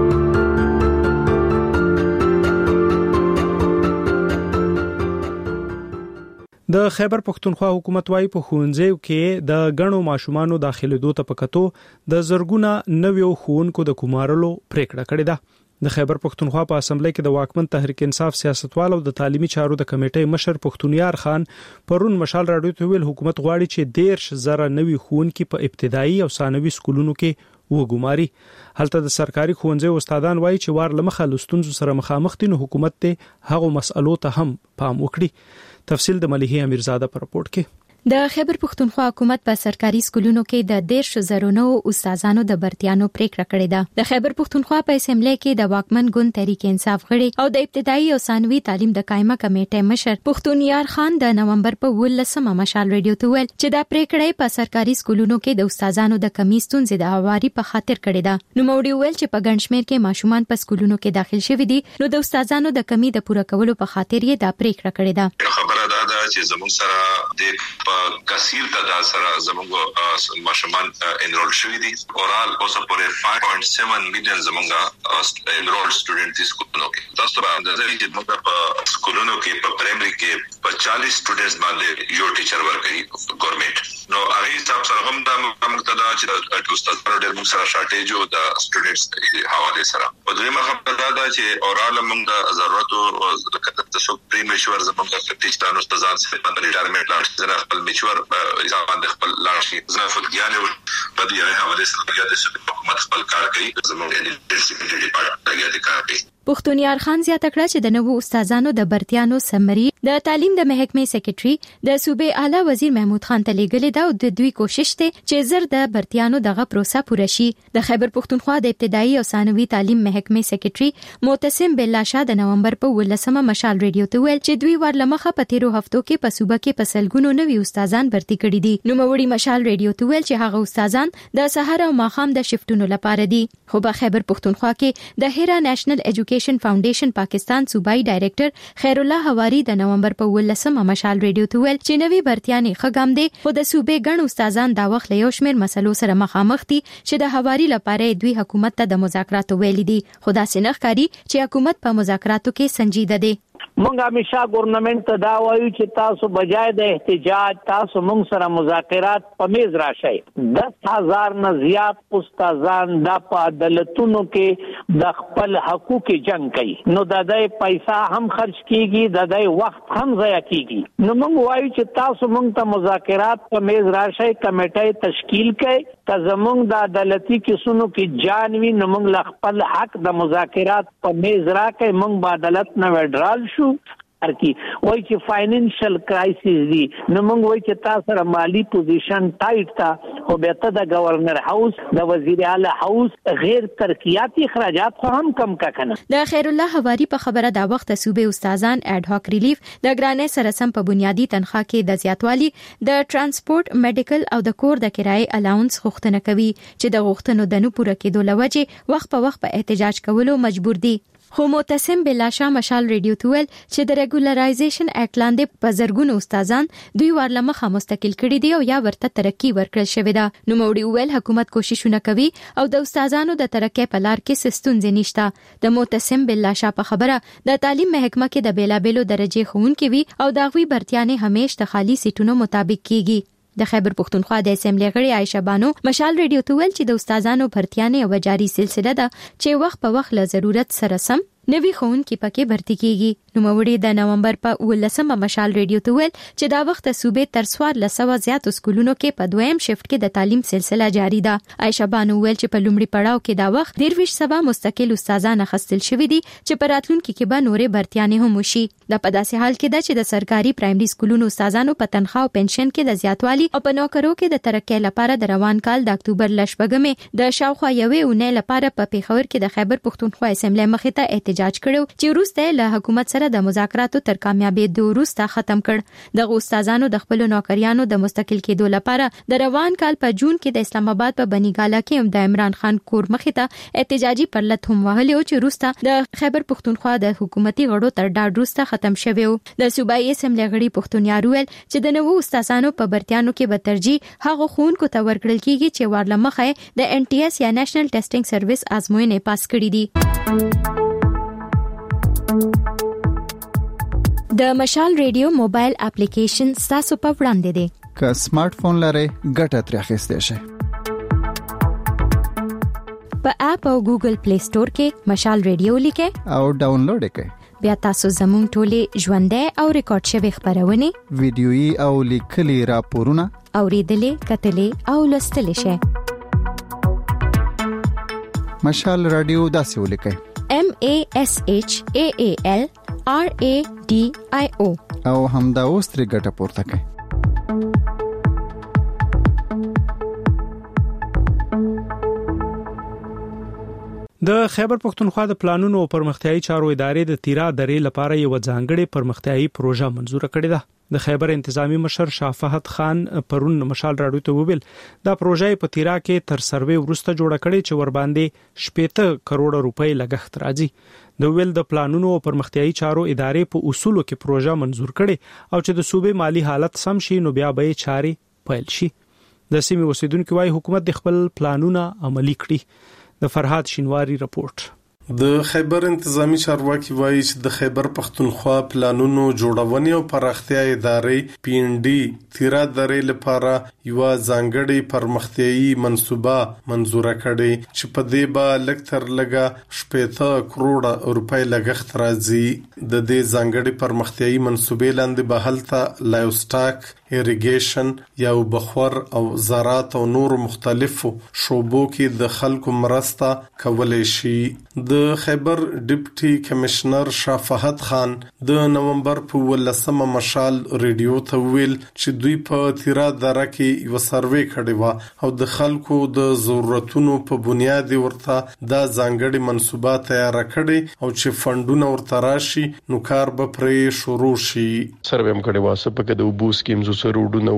د خیبر پښتونخوا حکومت وايي په ښوونځیو کې د غنو ماشومانو داخليدو ته پکاتو د زرګونه نویو ښوونکو د کومارلو پریکړه کړې ده. د خیبر پښتونخوا په اسمبلی کې د واکمن تحریک انصاف سیاستوال او د تعلیمي چارو د کمیټې مشر پښتونیار خان پرون مشال راډیو ته ویل حکومت غواړي چې دیرش زره نوي ښوونکي په ابتدایي او ثانوي سکولونو کې وګماري. هلته د سرکاري ښوونځي استادان وایي چې وار لمخه لستونزو سره مخامخ دي، نو حکومت ته هغه مسألو ته هم پام وکړي. تفصیل د مليحه امیرزاده پر رپورت کې. د خیبر پښتونخوا حکومت په سرکاري سکولونو کې د دیرش زره نو استادانو د برتیانو پریکړه کړې ده. د خیبر پښتونخوا په اسمبلی کې د واکمن ګوند تحریک انصاف غړي او د ابتدایي او ثانوي تعلیم د قائمه کمیټې مشر پښتونیار خان د نومبر په ولسمه مشال ریډیو ته ویل چې دا پریکړه په سرکاري سکولونو کې د استادانو د کمی ستونزې د هواري په خاطر کړې ده. نو موړي ویل چې په ګڼشمیر کې ماشومان په سکولونو کې داخل شوي دي، نو د استادانو د کمی د پوره کولو په خاطر یې دا پریکړه کړې ده. خبره ده چې زموږ سره د کثیر تعداد سره زموږ ماشومان انرول شوي دي. اورال اوسه پورې پنځه پوینټ سیون میلیون زموږ انرول سټوډنټ دي سکولونو کې. تاسو به اندازه چې موږ په سکولونو کې په پرایمري کې په چالیس سټوډنټس باندې یو ټیچر ورکړي ګورنمنت. نو هغه حساب سره هم د مقتدا چې استادانو ډېر موږ سره شارټیج او د سټوډنټس حواله سره. په دویمه خبره ده چې اورال موږ د ضرورت او د سپری مشور زموږ ټیچرانو استادان په ریټایرمنټ لاړ زنه خپل میچور ځان د خپل لاړ شي زنه فوتګیانه په دې اړه حواله سره د حکومت خپل کار کوي. زموږ د ډیسپلینری ډپارټمنټ د کار کوي. پښتونیار خان زیاته کړه چې د نوو استادانو د برتیانو سمري د تعلیم د محکمې سیکریټري د صوبې اعلی وزیر محمود خان ته لیږلې ده او د دوی کوشش ته چې زر د برتیانو دغه پروسه پوره شي. د خیبر پښتونخوا د ابتدایي او ثانوي تعلیم محکمې سیکریټري معتصم بالله شاه د نومبر په ولسمه مشال ریډیو ته ویل چې دوی ور لمخه په تیرو هفتو کې په صوبه کې په سلګونو نوي استادان برتي کړي دي. نو موړي مشال ریډیو ته ویل چې هغه استادان د سحر او ماښام د شفتونو لپاره دي. خو په خیبر پښتونخوا کې د هیرا نېشنل ایجوکیشن فاونډیشن پاکستان صوبایي ډایریکټر خیر الله حواری د نومبر په ولسمه مشال ریډیو ته ویل چې نوي برتیانې خګام دي، خو د صوبې ګڼ استادان دا وخت له یو شمېر مسلو سره مخامخ دي چې د حواری لپاره دوی حکومت ته د مذاکراتو ویلي دي. خو دا څنګه ښکاري چې حکومت په مذاکراتو کې سنجیده دی. مونږ همیشه ګورنمنت ته دا وایو چې تاسو بجای د احتجاج تاسو مونږ سره مذاکرات په میز راشئ. دس هزار نه زیات استادان دا په عدالتونو کې د خپل حقوقي جنگ کوي، نو د دې پیسې هم خرج کیږي، د دې وخت هم ضایع کیږي. نو مونږ وایو چې تاسو مونږ ته مذاکرات په میز راشئ، کمیټه تشکیل کړئ، که زمونږ د عدالتي کیسونو کې جان وي نو مونږ خپل حق د مذاکرات په میز راکړئ. مونږ به عدالت نه وډرال شو ارکی وای چې فاینانشل کرایسس دی، نو موږ وای چې تاسو سره مالی پوزیشن ټایټ تا او به ته د گورنر هاوس د وزیر اعلی هاوس غیر ترقیاتی اخراجات خو هم کم کا کنه. د خیر الله حواری په خبره دا وخت صوبې استادان اډ هاک ریلیف د ګرانې سره سم په بنیادی تنخواه کې د زیاتوالي د ترانسپورت میډیکل او د کور د کرایې الاونس غوښتنه کوي چې د غوښتنو د نه پوره کېدو لوجه وخت په وخت په احتجاج کولو مجبور دي. خو معتصم بالله شاه مشال ریډیو ته ویل چې د ریګولرایزیشن اکټ لاندې په زرګونو استادان دوی ورلمخه مستقل کړي دي او یا ورته ترقی ورکړل شوې ده. نو موړي ویل حکومت کوششونه کوي او د استادانو د ترقی په لار کې ستونزې نشته. د معتصم بالله شاه په خبره د تعلیم محکمه کې د بیلابېلو درجه ښوونکي وي او د غوي برتیانې همیش د خالی سیټونو مطابق کیږي. د خیبر پښتونخوا د اسمبلی غړي عائشه بانو مشال ریډیو ته ویل چې د استادانو برتیانې او جاری سلسله ده چې وخت په وخت له ضرورت سره سم نوي ښوونکي پکې بھرتي کیږي. نوموړي د نومبر په ولسمه مشال ریډیو ته ویل چې دا وخت صوبې تر څوار لسو زیاتو سکولونو کې په دویم شفت کې د تعلیم سلسله جاری ده. عائشہ بانو ویل چې په لومړي پړاو کې دا وخت دیرويش سبا مستقل استادان خستل شوی دي چې په راتلونکي کې به نورې برتیانې هم وشي. دا په داسې حال کې ده چې د سرکاري پرایمري سکولونو استادانو په تنخواه او پنشن کې د زیاتوالي او په نوکرو کې د ترقۍ لپاره د روان کال د اکتوبر لشبګمې د شاوخوا یوې اونۍ لپاره په پیښور کې د خیبر پښتونخوا اسمبلی مخې ته احتجاج کړو چې وروسته له حکومت سره د مذاکراتو تر کامیابی د وروسته ختم کړ. دغه استادانو د خپل نوکریانو د مستقل کېدو لپاره د روان کال په جون کې د اسلام آباد په بنیګالا کې هم د عمران خان کور مخې ته احتجاجي پرلط هم وهلی او چې وروسته د خیبر پښتونخوا د حکومتي غړو تر ډاډ وروسته ختم شوی و. د صوبایي اسمبلی غړي پښتون یار ویل چې د نوو استادانو په برتیانو کې به ترجیح هغه ښوونکو ته ورکړل کیږي چې ورلمخه د ان ټي اس یا نېشنل ټیسټینګ سرویس ازموینې پاس کړي دي. د مشال ریډیو موبایل اپلیکیشن تاسو په وړاندې دی. که سمارټ فون لرئ ګټه ترې اخیستئ شئ. په اپ او ګوګل پلی سٹور کې مشال ریډیو لیکئ او ډاونلوډ یې کړئ. بیا تاسو زموږ ټولې ژوندۍ او ریکارډ شوی خبرونه ویډیويي او لیکلي راپورونه اوریدلې کتلې او لوستلې شئ. مشال رادیو داسې ولیکئ M A S H A A L R A D I O او همدا اوس ترې ګټه پورته کړئ. د خیبر پښتونخوا د پلانونو او پرمختیايي چارو ادارې د تیرا درې لپاره یو ځانګړې پرمختیايي پروژه منزور کړې ده. د خیبر انتظامی مشر شاه فهد خان پرون مشال راډیو ته وویل دا پروژه په تیرا کې تر سروې ورسته جوړه کړې چې ور باندې شپږ کروڑ روپۍ لګښت راځي. د ویل د پلانونو او پرمختیايي چارو ادارې په اصولو کې پروژه منزور کړي او چې د صوبې مالی حالت سم شي نو بیا به چارې پیل شي. د سیمې اوسیدونکو وايي حکومت د خپل پلانونه عملي کړي. د فرهاد شینواری رپورت. د خیبر انتظامی چارواکي وایي چې د خیبر پښتونخوا پلانونو جوړونې او پراختیا ادارې پی ان ډي تیرا درې لپاره یو ځانګړي پرمختیايي منصوبه منزوره کړې چې په دې به لکتر لګا شپږ کروڑ روپۍ لګښت راځي. د دې ځانګړي پرمختیايي منصوبې لاندې به هلته لایو سټاک ایریګیشن یا بخور او زراعت او نور مختلفو شوبو کې د خلکو مرسته کولای شي. د خیبر ډیپټي کمشنر شاه فهد خان د نومبر په ولسمه مشال ریډیو ته ویل چې دوی په تیرا دره کې یو سروې کړی و او د خلکو د ضرورتونو په بنیاد ورته دا ځانګړي منصوبه تیار کړي او چې فندونه ورته راشي نو کار به پرې شروع شي. سروې هم کړی و سپکه د وبو سکیمز سروډونه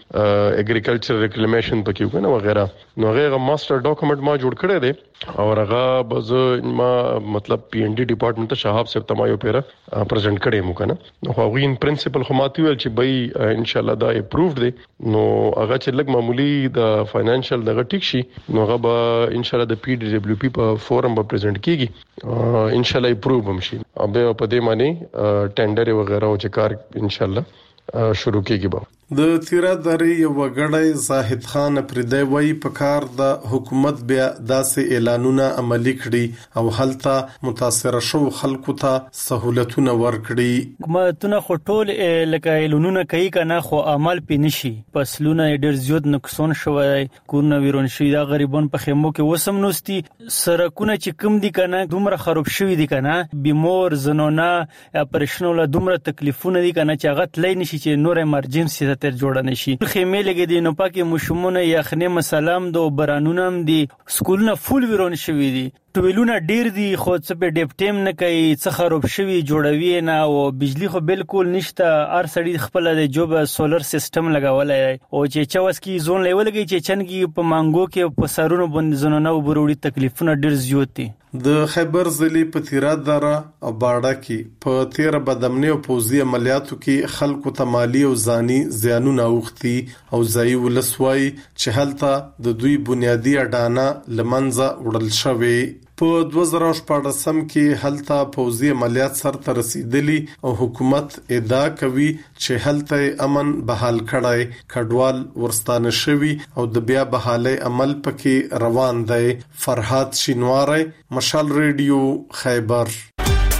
اګریکلچر ریکلیمیشن پکې وکنه وغیرہ نو هغه ماستر ډاکومنٹ ما جوړ کړی دی او هغه بز ما مطلب پی ان ډي ډپارټمنٹ ته شهاب صاحب تمایو پیره پریزنټ کړی مو کنه نو هغه ان پرنسپل خو ماتي ول چې بای ان شاء الله دا اپرووډ دی نو هغه چې لګ معمولی د فاینانشل دغه ټیک شي نو هغه به ان شاء الله د پی ډي دبليو پی په فورم به پریزنټ کیږي ان شاء الله اپروو هم شي او به په دې معنی ټینډر وغیرہ او چې کار ان شاء الله شروع کیږي. به د تیرا درې یو غړی زاهد خان پردی وای په کار د حکومت بیا داسې اعلانونه عملي کړي او هلته متاثر شو خلکو ته سہولتونه ورکړي. حکومتونه خو ټول لکه اعلانونه کوي کنه خو عمل پې نشي. فصلونه ډېر زیات نقصان شوی کورونه ویرون شي دا غریبان په خیمو کې وسم نوستي سرکونه چې کم دي کنه دومره خراب شوی دي کنه بیمار زنانه اپریشن ول دومره تکلیفونه دي کنه چې هغه تلای نشي چې نور ایمرجنسي تر جوړ نشي. خیمه لګې دي نو پکې مشمونه یخنه مسالم دو برانونم دي سکولونه فول ویرون شوی دي ټویلونه ډیر دي خو څه په ډیپټیم نه کوي څه خراب شوی جوړوي نه او بجلی خو بالکل نشته. ار سړی خپل د جوب سولر سیستم لګولای او چې چوس کی زون لیولږي چې چنګي په مانګو کې په سرونو باندې زنونه وبروړي تکلیفونه ډیر زیات دي. د خیبر ضلع په تیرا دره او باړه کې په تیر بدمنی او پوزي عملیاتو کې خلکو ته مالی او ځاني زیانونه اوختي او ځای ولسوي چې هلته د دوی بنیادی اډانه لمنځه وړل شوی. په دوه زره شپږم کې هلته پوزي عملیات سره رسیدلی او حکومت ادعا کوي چې هلته امن بحال کړای کډوال ورستانه شوی او د بیا بحالي عمل پکې روان دی. فرهاد شینواری مشال ریډیو خیبر.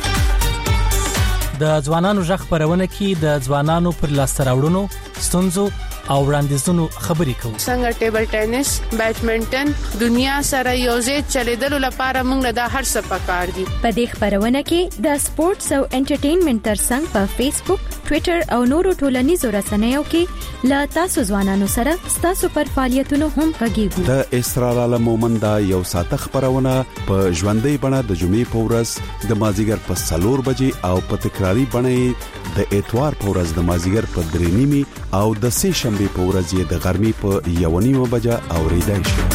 د ځوانانو ژغ خبرونه کې د ځوانانو پر لاسته راوړنو ستونزو او وړاندیزونو خبرې کوو. څنګه ټیبل ټینس، بیډمنټن دنیا سره یوځای چلیدلو لپاره موږ د هر څه پکار دي. په دې خبرونه کې د سپورتس او انټرټینمنټ ترڅنګ په فیسبوک، ټوئیټر او نورو ټولنیزو رسنیو کې لا تاسو ځوانانو سره تاسو پر فعالیتونو هم غږیږو. د اسرار عالم مومندا یو ساعت خبرونه په ژوندۍ بڼه د جمعې په ورځ د مازیګر په څلور بجې او په تکراری بڼه د اتوار په ورځ د مازیګر په درې نیمه او د سه شنبه په ورځ د غرمې په یو نیمه بجه اوریدای شي.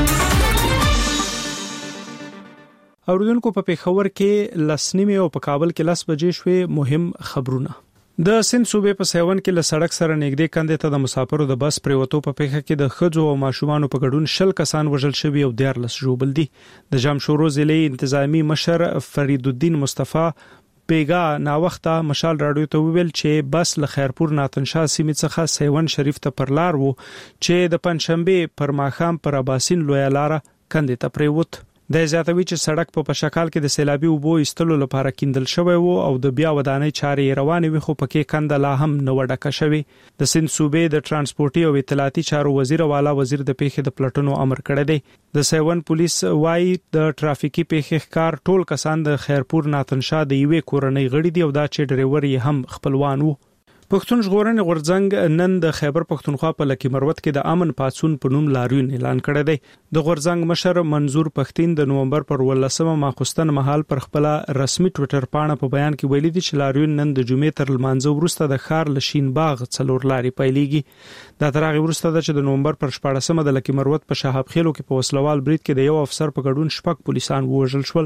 اوریدونکو په پیښور کې لسنیمه او په کابل کې لس بجې شوې. مهم خبرونه. د سند صوبې په سیون کې له سړک سره نږدې کندې ته د مسافرو د بس پریوتو په پیښه کې د خځو او ماشومان په ګډون شل کسان وژل شوي او دیارلس ژوبل دي. د جمشورو ضلع انتظامی مشر فرید الدین مصطفی بیګا نا وخته مشال رادیو ته ویل چې بس له خیرپور ناتنشا سیمې څخه سیون شریف ته پر لار وو چې د پنځشنبه پر ماخام پر اباسین لوی لار کندې ته پریوت. د زیاتوي چې سړک په پشکال کې د سیلابي اوبو ایستلو لپاره کیندل شوی وو او د بیا ودانۍ چارې روانې وي خو پکې کنده لا هم نه وډکه شوی. د سند صوبې د ترانسپورتي او اطلاعاتي چارو وزیر والا وزیر د پیښې د پلټنو امر کړی دی. د سیون پولیس وايي د ټرافیکي پیښې ښکار ټول کسان د خیرپور ناتنشا د یوې کورنۍ غړي دي او دا چې ډرایور یې هم خپلوان وو. پښتون ژغورنې غورځنګ نن د خیبر پښتونخوا په لکی مروت کې د امن پاتسون په نوم لاریون اعلان کړی دی. د غورځنګ مشر منظور پښتين د نومبر پر ولسمه ماخستن مهال پر خپل رسمي ټوئیټر پاڼه په بیان کې ویلي دي چې لاریون نن د جمعې تر لمانځه وروسته د خار لشین باغ څلور لاري پیلېږي. دا تر هغه وروسته چې د نومبر پر شپاړسمه د لکی مروت په شهاب خېلو کې په وسلوال برید کې د یو افسر په ګډون شپږ پولیسان وژل شول.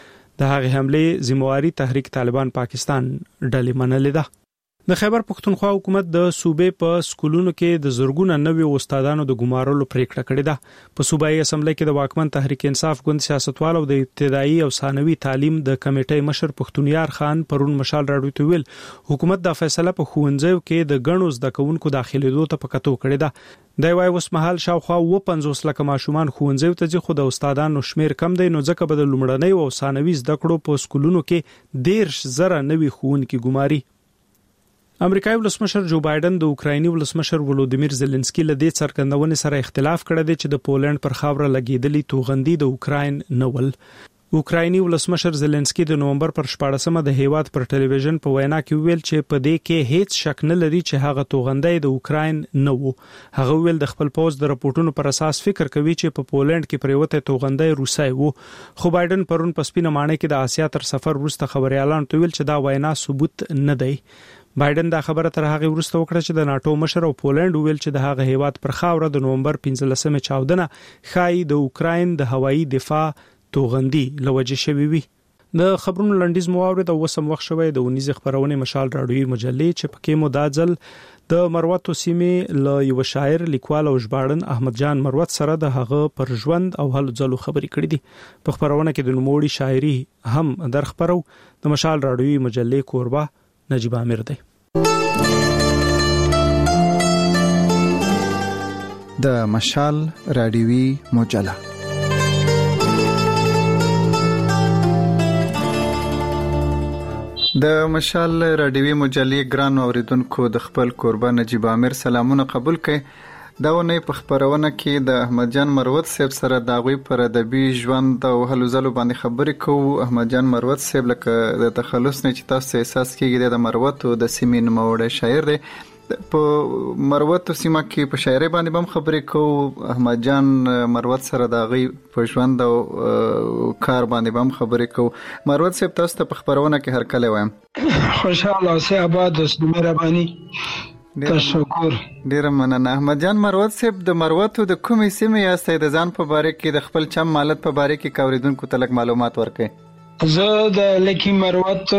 د هغه حمله ذمہواری تحریک طالبان پاکستان ډلې منلې ده. د خیبر پښتونخوا حکومت د صوبې په سکولونو کې د زورګونه نوي استادانو د ګمارلو پریکړه کړې ده. په صوبایي اسمبلی کې د واکمن تحریک انصاف ګوند سیاستوال او د ابتدایي او ثانوي تعلیم د کمیټې مشر پښتونیار خان پرون مشال راډیو ته ویل حکومت دا فیصله په ښوونځیو کې د غنو زده کوونکو داخليدو ته پکاتو کړې ده. د وای اوس مهال شاوخوا و پنځوس لک ماشومان ښوونځیو ته ځي خو د استادانو شمیر کم دی نو ځکه به د لومړنۍ او ثانوي زده کړو په سکولونو کې ډیر زره نوي ښوونکي ګماري. امریکایي ولسمشر جو بایدن د اوکرایني ولسمشر ولودیمیر زيلنسکي له دې څرګندونې سره اختلاف کړی دی چې د پولند پر خاوره لګیدلې توغندي د اوکراین نول. اوکرایني ولسمشر زيلنسکي د نومبر پر شپاړسمه د هیواد پر ټلویزیون په وینا کې ویل چې په دې کې هیڅ شک نه لري چې هغه توغندي د اوکراین نه وو. هغه ویل د خپل پوز د راپورټونو پر اساس فکر کوي چې په پولند کې پریوته توغندي روسای وو. خو بایدن پرون په سپینه مانه کې د آسیا تر سفر وروسته خبريالان ته ویل چې دا وینا ثبوت نه دی. بایدن دا خبره تر هغه وروسته وکړه چې د ناتو مشر او پولند ویل چې د هغه هیواد پر خاوره د نومبر پنځلسمه چاودنه خای د اوکراین د هوایي دفاع توغندي لوجه شوی وي. د خبرونو لنډیز مواورد او وسم وخت شوی د ونیز خبرونه مشال رادیوي مجلې چې پکې مو داځل د مروت سیمې ل یو شاعر لیکوال او ژباړن احمد جان مروت سره د هغه پر ژوند او هلو ځلو خبرې کړې دي. په خبرونه کې د نوموړي شاعري هم در خبرو د مشال رادیوي مجلې کوربه نجیب عامر دی. د مشال رادیوي مجله د مشال رادیوي مجلې ګران اوریدونکو د خپل کوربه نجیب عامر سلامونه قبول کړئ. دا ونه په خبرونه کې د احمد جان مروت صاحب سره د غوي پر ادبي ژوند او هلو ځلو باندې خبرې کوو. احمد جان مروت صاحب لکه د تخلص نه چې تاسو احساس کیږي د مروت او د سیمې نوموړی شاعر دی. په مروت سیمه کې په شاعري باندې هم خبرې کوو. احمد جان مروت سره د غوي په ژوند او کار باندې هم خبرې کوو. مروت صاحب تاسو ته په خبرونه کې هر کله وایم خوشاله اوسئ آباد اوسئ مهرباني تشکر. ډیر مننه. احمد جان مروت صاحب د مروت د کومې سیمې یاستئ؟ د ځان په باره کې د خپل چم مالت په باره کې کوریدونکو ته لږ معلومات ورکړئ. زه د لکی مروت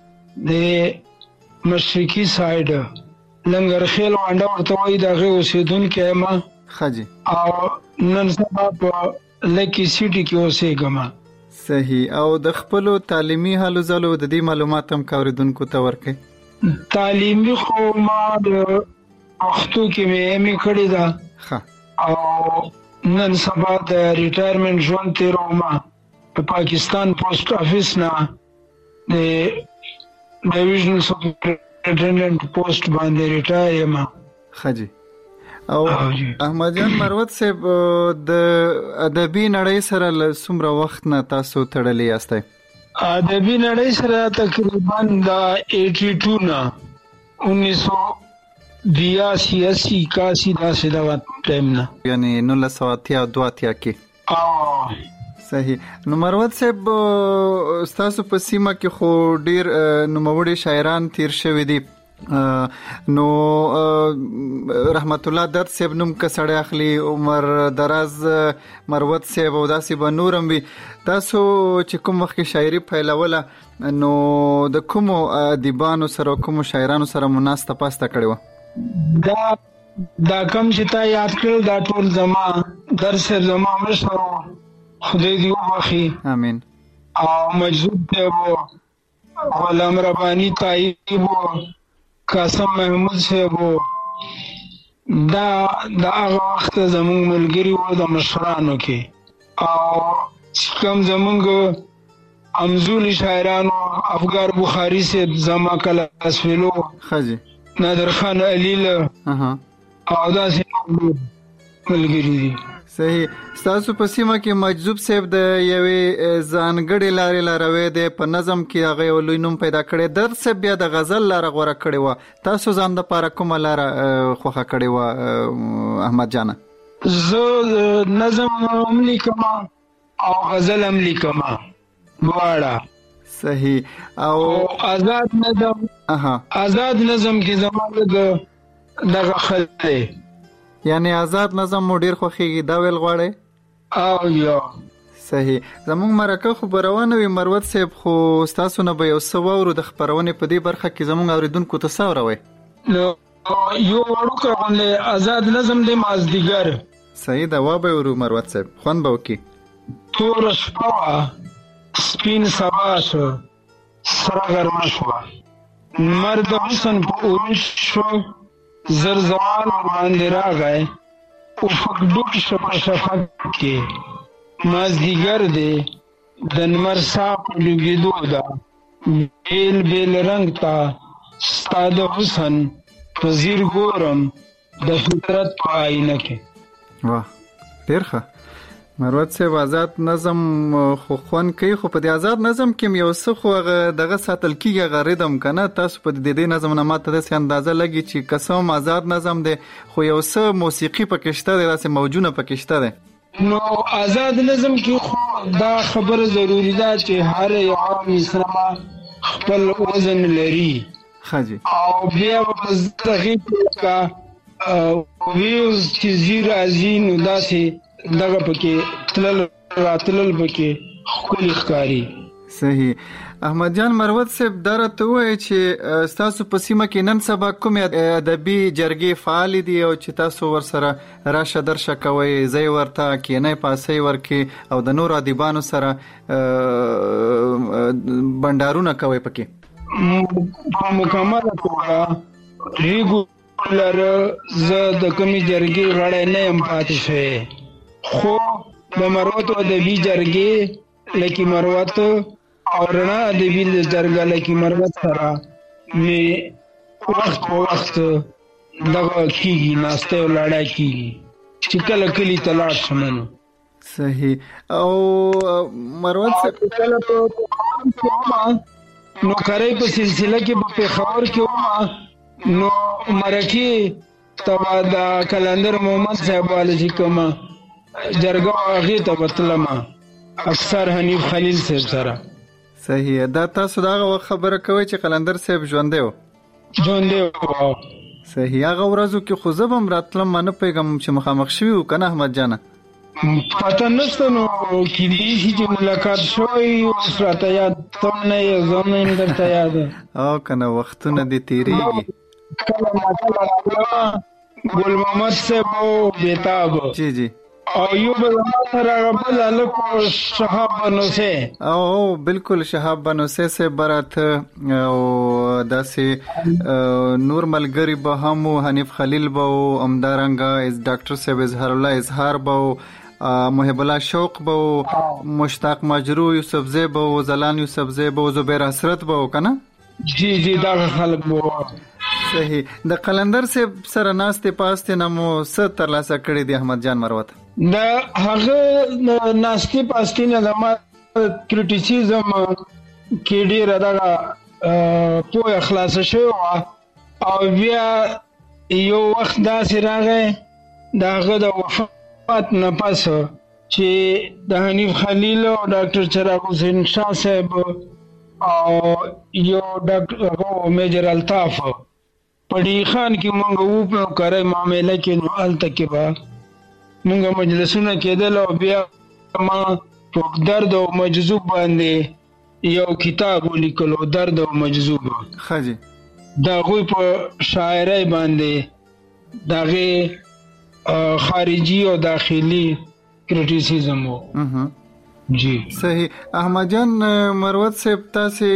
د مشرقي سایډ لنګرخیل وانډه ورته وایي د هغې اوسېدونکی یم ښه او نن سبا په لکی سیټي کې اوسېږم. صحیح. او د خپلو تعلیمي هلو ځلو د دې معلومات هم کوریدونکو ته ورکړئ. تعلیمي خو ما د پښتو کې مې ایم ای کړې ده او نن سبا د ریټایرمنټ ژوند تیروم. په پاکستان پوسټ افیس نه د ډیویژنل سپرنټنډنټ پوسټ باندې ریټایر یم. خجی او احمد جان مروت صاحب د ادبي نړۍ سره له څومره وخت نه تاسو تړلې یاستئ؟ ادبي نړۍ سره تقریبا د اسی دو نه انیس سو بیاسی اسی اکاسی داسې دغه ټایم نه، یعنی نولس سوه اتیا او دوه اتیا کې. صحیح. نو مروت صاحب ستاسو په سیمه کې خو ډیر نوموړي شاعران تیر شوي دي، نو رحمت الله درد صاحب نوم که سړی اخلي، عمر دراز مروت صاحب او داسې به نورم وي. تاسو چې کوم وخت کې شاعري پیلوله نو د کومو ادیبانو سره کومو شاعرانو سره مناسته پاسته کړې وه؟ دا دا کم چې تا یاد کړل دا ټول زما در صاحب زما مشر خدای دې وبخي امين، او مجذوب دیو، غلام ربانی طایب، قاسم محمود صاحب، دا دا هغه وخت زمونږ ملګري وو د مشرانو کې. او کوم زمونږ امزول شاعرانو افغار بخاری صاحب، زما کلاس فیلو خجی نادر خان علیل او داسې ملګري دي. صحیح. ستاسو په سیمه کې مجذوب صاحب د یوې ځانګړې لارې لاروی دی، په نظم کې هغه یو لوی نوم پیدا کړی. درد صاحب بیا د غزل لاره غوره کړې وه، تاسو ځان دپاره کومه لاره خوښه کړې وه احمد جانه؟ زه نظم هم لیکم او غزل هم لیکم دواړه. صحیح. او آزاد نظم آزاد نظم کې زموږ د دغه خل دی، یعنی آزاد نظم مو ډیر خوښیږي، دا ویل غواړئ؟ او یا صحیح. زموږ مرکه خو به روانه وي مروت صاحب، خو ستاسو نه به یو څه واورو د خپرونې په دې برخه کې زموږ اوریدونکو ته څه واوروئ؟ نو یو وړوکی غوندې آزاد نظم دی مازدیګر. صحیح ده، وا به یې ورو مروت صاحب، خوند به وکړي. توره شپه وه، سپین سبا شو، سره غرمه شوه، لمر د حسن په عروج شو، زر زوال ورباندې راغی، افق ډوب شو په شفق کې، مازدیګر دی د لمر ساه په ډوبېدو ده، بیل بیل رنګ ته ستا د حسن په ځیر ګورم د فطرت په آینه کې. واه ډېر ښه. مروت صاحب آزاد نظم خو خوند کوي، خو په دې آزاد نظم کې یو څه خو هغه دغه ساتل کېږي، هغه ریدم که نه. تاسو په د دې نظم نه ماته داسې اندازه لګي چې که څه هم آزاد نظم دی خو یو څه موسیقي پکې شته دی، داسې موجونه پکې شته دی. نو آزاد نظم کې خو دا خبره ضروري ده چې هر یو مصرمه خپل وزن لري. خجی. او بیا په دغه کې ویوز چې زیر ازین داسې دغه پکې تلل راتلل پکې ښکلي ښکاري. صحیح. احمد جان مروت صاحب دا راته ووایي چې ستاسو په سیمه کې نن سبا کومې ادبي جرګې فعالې دي او چې تاسو ورسره راشه درشه کوئ، ځای ورته کینئ، پاسئ ورکې او د نورو ادیبانو سره بنډارونه کوئ پکې؟ په مکمله توګه ریګولر زه د کومې جرګې غړی نه یم پاتې شوی، خو د مروت ادبي جرګې لکه مروت او رڼا ادبي جرګه لکه مروت سره مې وخت په وخت دغه کېږي، ناسته او لاړه کېږي چې کله کلي ته لاړ شم. نو صحیح. او مروت صاحب کله په نوکرۍ په سلسله کې په پېښور کې ومه، نو مرکې ته د کلندر محمد صاحب والا چې کومه جرګه هغې ته به تلمه، اکثر حنیف خلیل صاحب سره. صحیح. دا تاسو د هغه وخت خبره کوئ چې قلندر صاحب ژوندی و؟ ژوندی و. صحیح. هغه ورځو کې خو زه به هم راتلم، ما نه پوهېږم چې مخامخ شوي وو که نه احمد جانه؟ پته نشته، نو کېدای شي چې ملاقات شوی اوس راته یاد ته نه یې، زه هم یم درته یاده. او که نه وختونه دې تېرېږي. کله ماته راغله ګل محمد صاحب و بېتاب، جی جی، او یو به زما سره هغه بل هلک و شهاب بنوسی. او بالکل شهاب بنوسی صاحب به راته او داسې نور ملګري به هم و، حنیف خلیل به و، همدارنګه ډاکټر صاحب اظهار الله اظهار به و، محب الله شوق به و، مشتاق مجرو یوسفزی به و، زلان یوسفزی به و، زبیر حسرت به و که نه؟ جی جی دا خلک بو صحیح. د قلندر سے سره ناشته پاسته نمو ست تر لاسه کړی دی احمد جان مروت. دا هغه ناشته پاسته نه د ما کریټیسیزم کې ډیر دا په اخلاص شو او بیا یو وخت دا سراغه داغه د وفات نه پس چې د حنیف خلیل او ډاکټر چراغ حسین شاه صاحب او یو ډاکټر میجر الطاف پړی خان کې مونږ وو په کاري معاملې کې نو الته کې با مونږ مجلسونه کېدل او بیا ما په درد او مجذوب باندې یو کتاب ولیکلو، درد او مجذوب. خاجي دا غوی په شاعرۍ باندې داغه خارجي او داخلي کریټیسیزم وو. جی صحیح. احمد جان مروت صاحب تاسو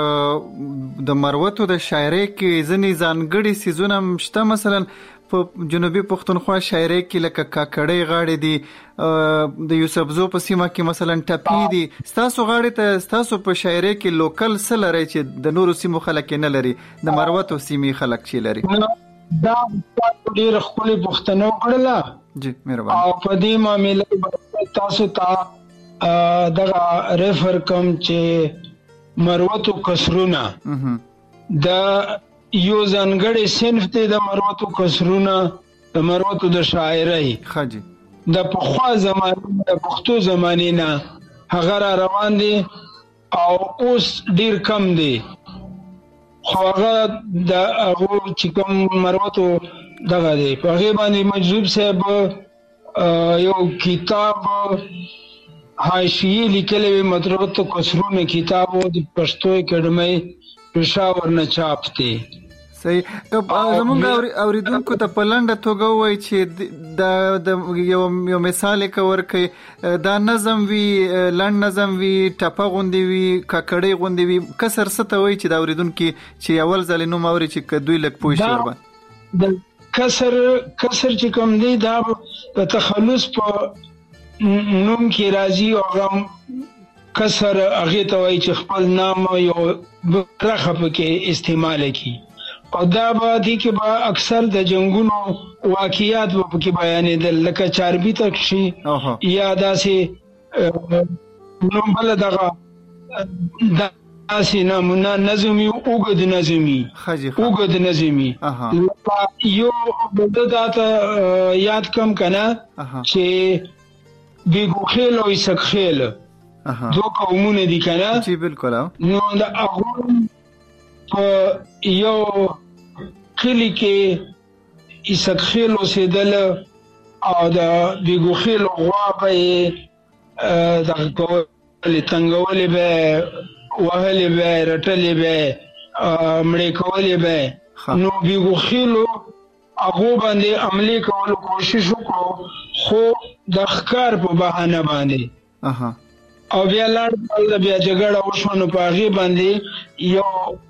د مروتو د شاعرۍ کې ځنی ځانګړي سيزونه مشته، مثلا په جنوبي پښتونخوا شاعرۍ کې لکه کاکړۍ غاړې دي، د یوسفزو په سیمه کې مثلا ټپی دي. تاسو غاړې ته تاسو په شاعرۍ کې لوکل څه لري چې د نورو سیمو خلک نه لري، د مروتو سیمې خلک چې لري؟ دا ډېر خپل پښتنو کړله. جی مهرباني. او په دې معاملې تاسو ته دغه ریفر کوم چې مروتو کسرونه دا یو ځانګړی صنف دی د مروتو کسرونه، د مروتو د شاعرۍ. خاجي د پخوا زمانه د پښتو زمانې نه هغه را روان دي او اوس ډیر کم دي، خو هغه د هغه چې کوم مروتو دغه دی په هغه باندې مجذوب صاحب یو کتاب حاشیه لیکلی وی، مروتو کسرونه کتاب د پښتو اکیډمۍ پېښور نه چاپ دی. صحیح. زمونږ اوریدونکو ته په لنډه توګه وایي چې دا یو یو مثال کور کوي، دا نظم وی لنډ نظم وی ټپه غوندي وی کاکړۍ غوندي وی، کسر څه ته وایي چې دا اوریدونکو چې اول ځل نو موري چې دوی لک پوه شي وربا د کسر کسر چې کوم دی دا د تخلص په نوم کې راځي او غم کسر هغه ته وایي چې خپل نام یو برخه پکې استعمال کی او دا به دي کې به اکثر د جنگونو واقعیات په کې بیانېدل، لکه چاربي تک شي یا داسې نوم بل دغه داسې نمونه نظمي اوګد نظمي اوګد نظمي یو د داته یاد کم کنه چې بیګو خیل او اسک خیل دو قومونه دي کنه. جی بالکل. نو دا هغه په یو کلی کې اسک خیل اوسېدل او دا بیګو خیل غوا به د کولې تنګولې به وهلې به رټلې به مړې کولې به، نو بیګو خیلو هغه باندې عملي کولو کوشش وکړو خو د ښکار په بهانه باندې او بیا لاړ بیا جګړه وشوه. نو په هغې باندې یو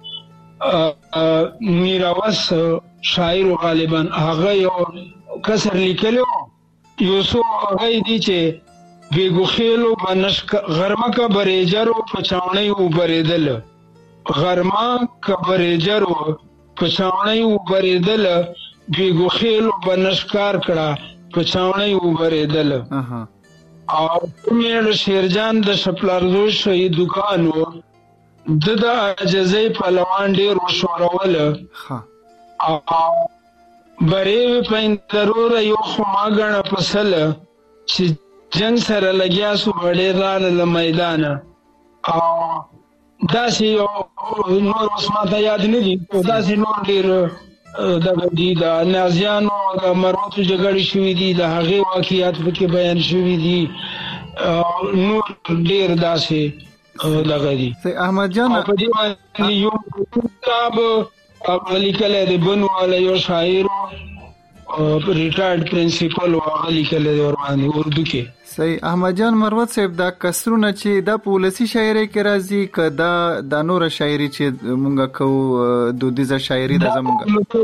میراوس شاعر غالبا هغه یو کسر لیکلی و، یو څو هغه دي چې بیګو خیلو غرمه که بریجرو په چاونۍ وبرېدل، غرمه که بریجرو په چاونۍ وبرېدل، بیګو خیلو به نشکار کړه په چاونۍ وبرېدل. او مېړ شیرجان د شپلارزو شهید دکان و، د د عجزۍ پهلوان ډېر وشورول او برې پیندروره یو خو ما ګڼه پسل چې جنګ سره لګیا سو بډې راله له میدانه. او داسې یو نور اوس ماته یاد نه دي، داسې نور ډېر دغه دي د نازیانو د مروتو جګړې شوي دي، د هغې واقعیات پکې بیان شوي دي، نور ډېر داسې دغه دي. احمد جان په دې باندې یو کتاب لیکلی دی بنواله یو شاعر ریټایرډ پرنسپل هغه لیکلی دی ورباندې اردو کې. صحیح. احمد جان مروت صاحب دا کسرونه چې دا په ولسي شاعرۍ کې راځي که دا د نوره شاعري چې مونږ کوو دودیزه شاعري ده زمونږ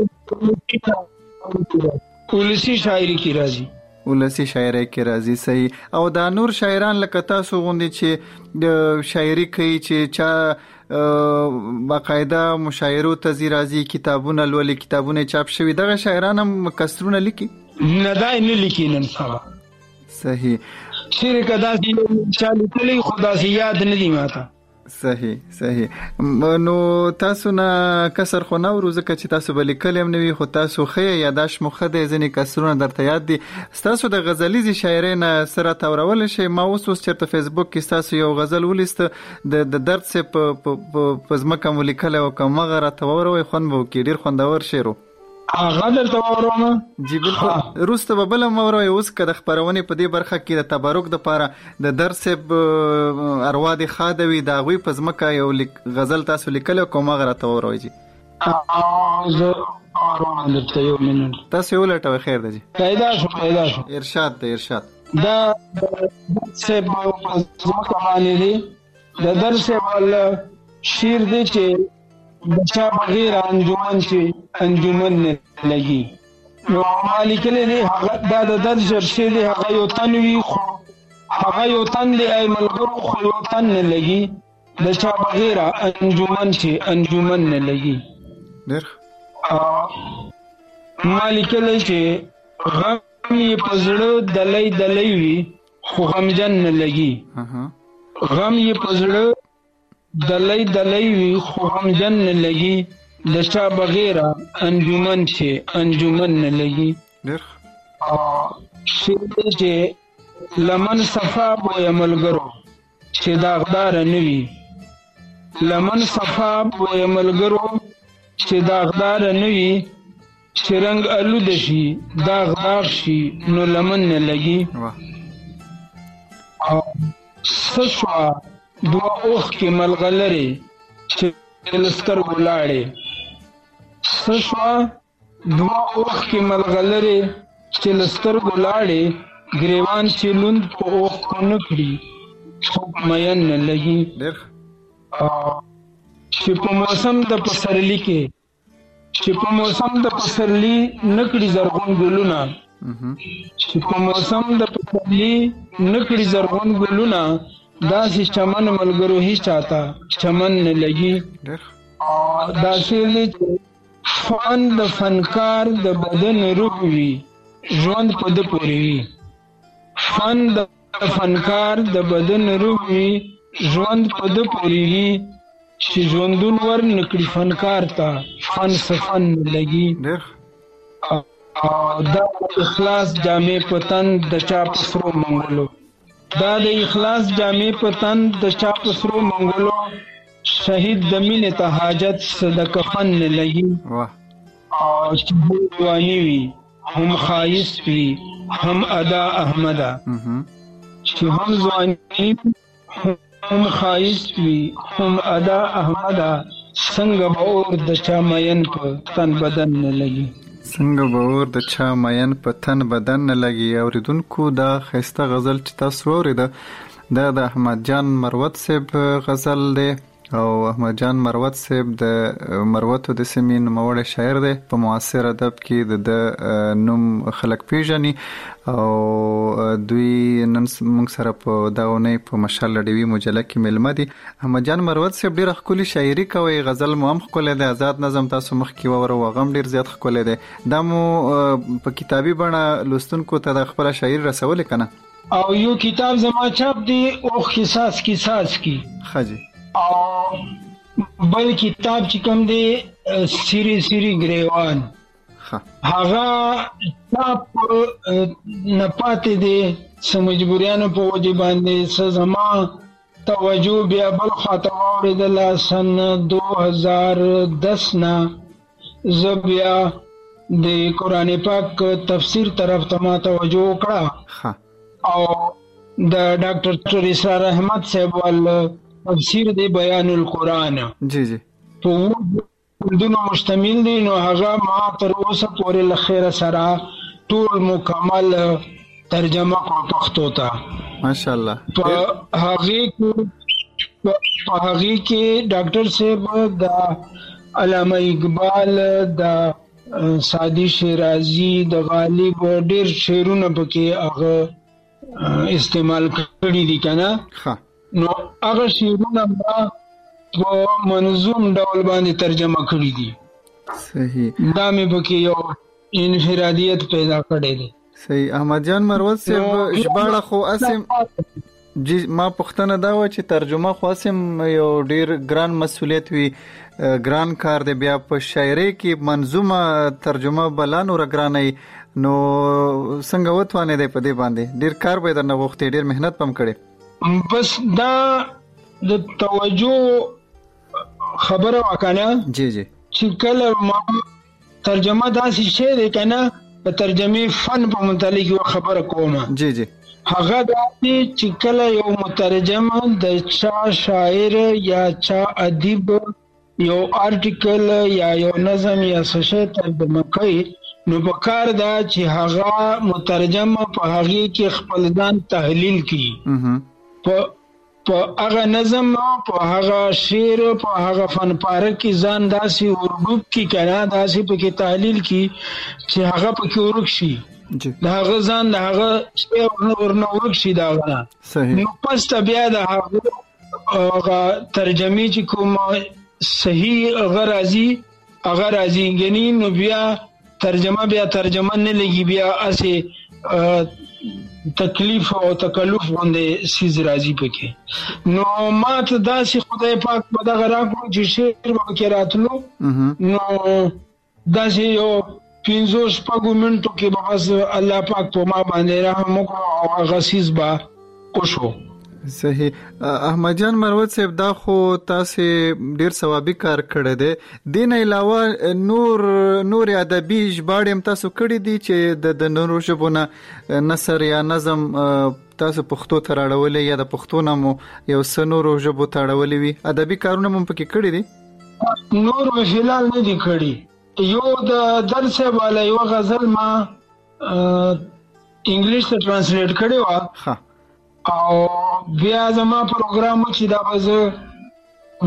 ولسي شاعري کې راځي ولسي شاعرۍ کې راځي. صحیح. او دا نور شاعران لکه تاسو غوندي چې د شاعري کوي چې چا باقاعده مشاعرو ته راځي کتابونه لولي کتابونه چاپ شوي دغه شاعران هم کسرونه لیکي نه دا نه لیکي نن سبا صحیح شعر کدا چې چالو کلی خدا سي یاد نه دی ماته صحیح صحیح نو تاسو نه کسر خو نو روزه چې تاسو بل کلم نوي خو تاسو خې یاداش مخده ځنې کسرونه درته یاد دي تاسو د غزلیزي شاعرین سره تورول شي ما اوس اوس چرته فیسبوک کې تاسو یو غزل ولیست د درد سه په ځمکه ملیکل او کومه غره توروي خون بو کې ډیر خوندور شعر هغه درته ورومه جی بالکل روسته به بل موروي اوس کده خبرونه په دې برخه کې د تبرک د پاره د درس اروا د خادوي دا غوي په ځمکه یو غزل تاسو لیکل کومه غره ته وروي جی زه ارومه درته یو منن تاسو یو لټه خیر دی پیدا شو پیدا شو ارشاد د ارشاد دا درس په ځمکه باندې دی د درس ول شیر دی چې بچا بغیر انجمن چې انجمن نه لګي نو مالک له هغه دا د درس شر دی هغه یو تنوي خو هغه یو تن دی ای ملګرو خو یو تن نه لګي بچا بغیر انجمن چې انجمن نه لګي ډېر مالک له چې غم یې پزړه دلای دلای وي خو غمجن نه لګي غم یې پزړه دلای دلای وی خو هم جن نه لګي د چا بغیر انجمن چې انجمن نه لګي ډېر شیر چې لمن صفا بو یملګرو چې داغدار نه وي لمن صفا بو یملګرو چې داغدار نه وي چې رنگ الود شي داغ داغ شي نو لمن نه لګي سشوا دوا اوخ کې ملغلره چې لستر ګلاړې سشوا دوا اوخ کې ملغلره چې لستر ګلاړې ګریوان چې لوند په اوخ کو نکړي څوک مین نه لګي چې په موسم د پسرلی کې چې په موسم د پسرلی نکړي زرغون ګلونه چې په موسم د پسرلی نکړي زرغون ګلونه دا سی چمن ملګرو هی چاته چمن نه لګي دا شی فن د فنکار د بدن روح وی ژوند په د پوری وی فن د فنکار د بدن روح وی ژوند په د پوری وی چې ژوندون ور نکړي فنکار ته فن سفن لګي دا اخلاص جامع پتن د چا پسرو منګلو دا د اخلاص جامع پتن د چا پسرو منګلو شهید د مینې ته حاجت صد کفن نه لګي او چې دیوانی وي هم خایس وي هم ادا احمدا چې هم ځواني هم خایس وي هم ادا احمدا څنګه به اور د چا مین په تن بدن نه لګي څنګه به اور د چا مین په تن بدن نه لګي اوریدونکو دا خسته غزل چې تاسو اورید دا د احمد جان مروت صاحب غزل دی او احمد جان مروت صاحب د مروتو د سیمین موړ شاعر دی په معاصر ادب کې د نوم خلک پیژني او دوی نن موږ سره په داونه په مشال ډیوی مجله کې ملمه دي احمد جان مروت صاحب ډیر خولي شاعري کوي غزل مو هم خولې د آزاد نظم تاسو مخ کې وره وغم ډیر زیات خولې دي دا مو په کتابي بڼه لوستونکو ته د خپل شاعر رسول کنه او یو کتاب زما چاپ دی او قصاص قصاص کی خاجي او بل کتاب چې کوم دی سری سری گریوان هغه چاپ نه پاتې دي سم مجبوریانو په وجه باندې سزما توجه بیا بل خاطر اوریدل سن دو هزار دس نا زبیا د قران پاک تفسیر طرف ته ما توجه وکړه او د ډاکټر اسرار احمد صاحب ول تفسیر دی بیان القرآن جی جی په دونو مشتمل دی نو هغه ما تر اوسه پورې لخيره سره ټول مکمل ترجمه کړو پښتو ته ماشاءالله په هغه کې په هغه کې ډاکټر صاحب د علامه اقبال د سعدی شیرازی د غالب ډیر شعرونه پکې هغه استعمال کړی دي کنه ها نو هغه شعرونه ما په منظوم ډول باندې ترجمه کړی دي. صحیح. دا مې پکې یو انفرادیت پیدا کړی دی. صحیح. احمد جان مروت صاحب ژباړه خو اسیم جی ما پښتنه دا و چې ترجمه خو اسیم یو ډیر ګران مسولیت وي، ګران کار دی، بیا په شاعري کې منظومه ترجمه بلان اور ګرانای، نو څنګه وتوانه دی په دې باندې ډیر کار به درنه وخت ډیر مهنت پم کړي. بس دا د توجه خبره وکړه جی جی چې کله ما ترجمه داسې شی دی کنه په ترجمه فن په متعلق یو خبره کومه. جی جی هغه د چې کله یو مترجم د چا شاعر یا چا ادیب یو آرټیکل یا یو نظم یا څه شی ترجمه کوي، نو په کار دا چې هغه مترجم په هغه کې خپل ځان تحلیل کړي، په په هغه نظم په هغه شعر په هغه فن پاره کې ځان داسې ورډوب کی کنه، داسې په کې تحلیل کی چې هغه په کې ورک شي، دا هغه ځان د هغه شعر ورنه ورک شي دا غنا. نو پس بیا د هغه ترجمه چې کوم صحیح غرازي هغه راځي غني، نو بیا ترجمه بیا ترجمه نه لګي، بیا اسه تکلیف او تکلف باندې سیز راځي پکې. نو ما ته داسې خدای پاک په دغه راکړو چې شعر وکړ راتلو، نو داسې یو پنځه شپږ منټو کې به الله پاک په ما باندې رحم وکړو او هغه سیز به وشو. صحیح. احمد جان مروت صاحب دا خو تاسو ډیر ثوابي کار کړی دی، دین علاوه نور نور ادبي ژباړې هم تاسو کړی دي چې د نورو ژبونو نثر یا نظم تاسو پښتو ته راړولې یا د پښتو نامو یو څه نورو ژبو ته راړولې وي، ادبي کارونه هم پکې کړی دي؟ نور فلال نه دي کړی. یو د درس والا یو غزل ما انګلیش ته ترانسلیټ کړی و، ها، او بیا زما پروګرام چې دا به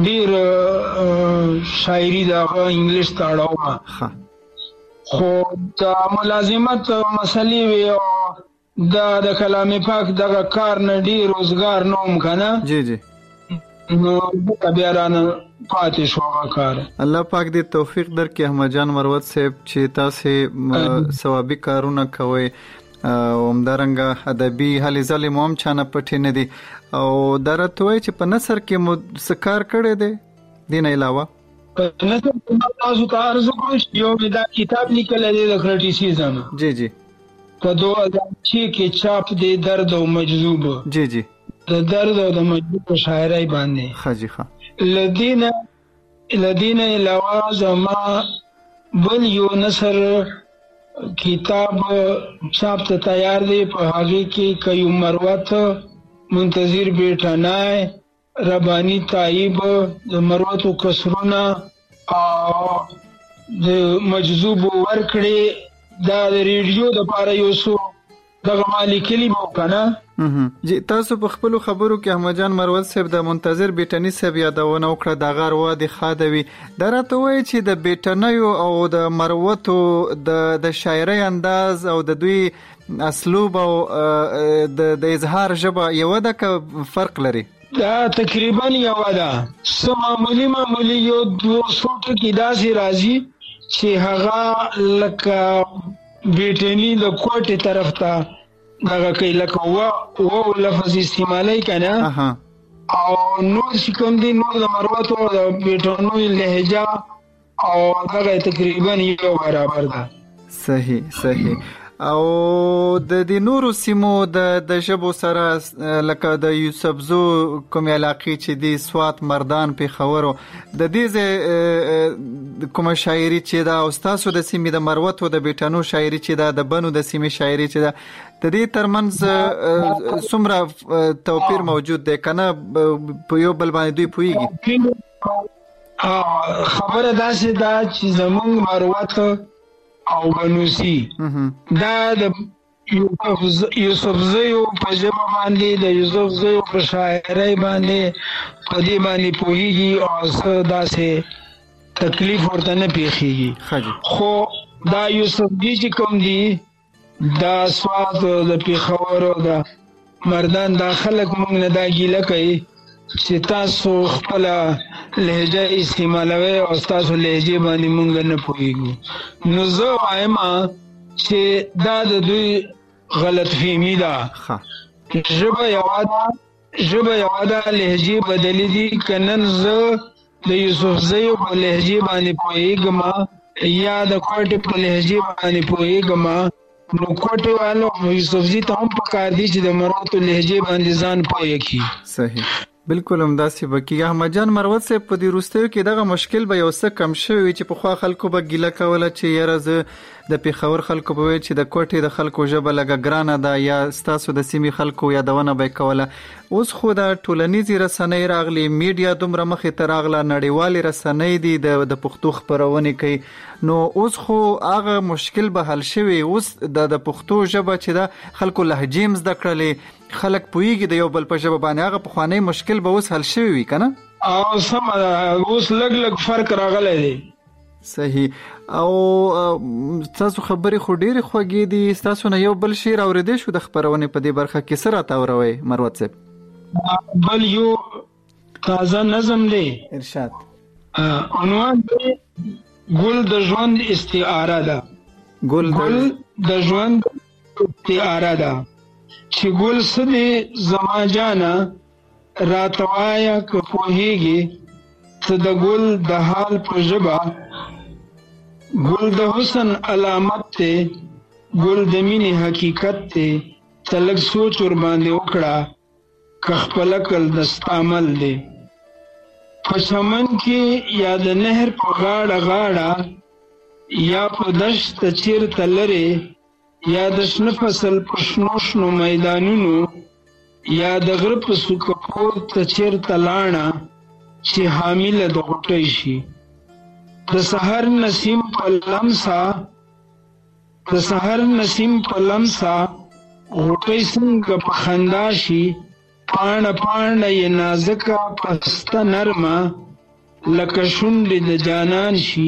ډیر شاعري دا انګلیش ته اړوم، خو دا ملازمت مسلې وي او دا د کلام پاک دغه کار نه ډیر روزګار نوم کنه. جی جی نو بیا رانه پاتې شو هغه کار. الله پاک دې توفیق درکړي احمد جان مروت صاحب چې تاسو ثوابي کارونه کوئ او همدارنګه ادبي هلې ځلې مو هم چانه پټې نه دي، او درته وایي چې په نثر کې مو څه کار کړی دی دین علاوه؟ په نثر کې تاسو ته عرض کوم چې یو دا کتاب لیکلی دی د کریټیسیزم. جی جی په دوه هزار چھ کې چاپ دی، درد او مجذوب. جی جی د درد او د مجذوب په شاعرۍ باندې. ښه جی ښه. لدینه لدینه علاوه زما بل یو نثر کتاب چاپ ته تیار دی، په هغه کې کيو مروت، منتظر بیٹانای، ربانی طایب، د مروت کسرونه او د مجذوب ورکړي، دا د ریډیو د پاره یو څو دغه مالی کلمه وکنه. جی تاسو په خپل خبرو کې احمد جان مروت صاحب د منتظر بیٹانی صاحب یادونه وکړه، د غار وادي خادوي، درته وایي چې د بیٹنیو او د مروتو د د شاعري انداز او د دوی اسلوب او د د اظهار ژبه یو د فرق لري. دا تقریبا یو ده، سم معمولی معمولی یو دو سوټ کې داسې راځي چې هغه لکه بیٹنی د کوټه طرف ته دغه کوي، لکه و و لفظ استعمالي کنه، او نور چې کوم دي نور د مروت او د بیٹنو لهجه او دغه تقریبا یو برابر ده. صحیح صحیح. او د دې نورو سیمو د د ژبو سره لکه د یوسفزو کوم علاقې چې دی سوات، مردان، پیښور، د دې کوم شاعري چې دا استادو د سیمې د مروت او د بیٹانو شاعري چې دا د بنو د سیمې شاعري چې دا د دې ترمنځ څومره توپیر موجود دی کنه په یو بل باندې دوی پوهیږي؟ خبره داسې ده چې زمونږ مروت او بنوسی دا د یوسف زیو په ژبه باندې، د یوسف زیو په شاعرۍ باندې په دې باندې پوهیږي او څه داسې تکلیف ورته نه پیښیږي. خو دا یوسف جی چې کوم دي دا سوات د پیښور او د مردان دا خلک موږ نه دا ګیله کوي چې تاسو خپل لهجه استعمالوي او تاسو لهجه باندې مونږ نه پوهیږو. نو زه وایم چې دا د دوی غلط فهمي ده. ژبه یوه ده، ژبه یوه ده، لهجې بدلې دي. که نن زه د یوسفزیو په لهجې باندې پوهیږم یا د کوټې په لهجې باندې پوهیږم، نو کوټې والو یوسفزي ته هم پکار دي چې د مروتو لهجې باندې ځان پوه کړي. صحیح، بالکل همداسې به کېږي. احمد جان مروت صاحب، په دې وروستیو کې دغه مشکل به یو څه کم شوی چې پخوا خلکو به ګیله کوله چې یاره زه د پېښور خلکو به وایي چې د کوټې د خلکو ژبه لږه ګرانه ده، یا ستاسو د سیمې خلکو یادونه به یې کوله. اوس خو د ټولنیزې رسنۍ راغلي، میډیا دومره مخې ته راغله، نړیوالې رسنۍ دي د د پښتو خپرونې کوي، نو اوس خو هغه مشکل به حل شوی. اوس د د پښتو ژبه چې ده خلکو لهجې هم زده کړلې، خلک پوهیږي د یو بل په ژبه باندې، هغه پخوانی مشکل به اوس حل شوی وي که نه؟ او سمه ده، اوس لږ لږ فرق راغلی دی. صحیح. او تاسو خبرې خو ډېرې خوږې دي، ستاسو نه یو بل شعر اورېدی شو د خپرونې په دې برخه کې، څه راته اوروئ مروت صاحب؟ بل یو تازه نظم دی، ارشاد. عنوان دی ګل د ژوند استعاره ده. ګل د ژوند استعاره ده چې ګل څه دی زما جانه، راته وایه که پوهېږې څه د ګل د حال په ژبه. ګل د حسن علامت دی، ګل د مینې حقیقت دی، ته لږ سوچ ور باندې وکړه که خپله کل د ستا عمل دی. په چمن کې یا د نهر په غاړه غاړه، یا په دشت چیرته لرې، یا د شنه فصل په شنو شنو میدانونو، یا د غره په څوکه پورته چیرته لاړه چې حامله د غوټۍ شي. د سحر نسیم په لمسا، د سحر نسیم په لمسا، غوټۍ څنګه په خندا شي. پاڼه پاڼه یې نازکه پسته نرمه، لکه شونډې د جانان شي.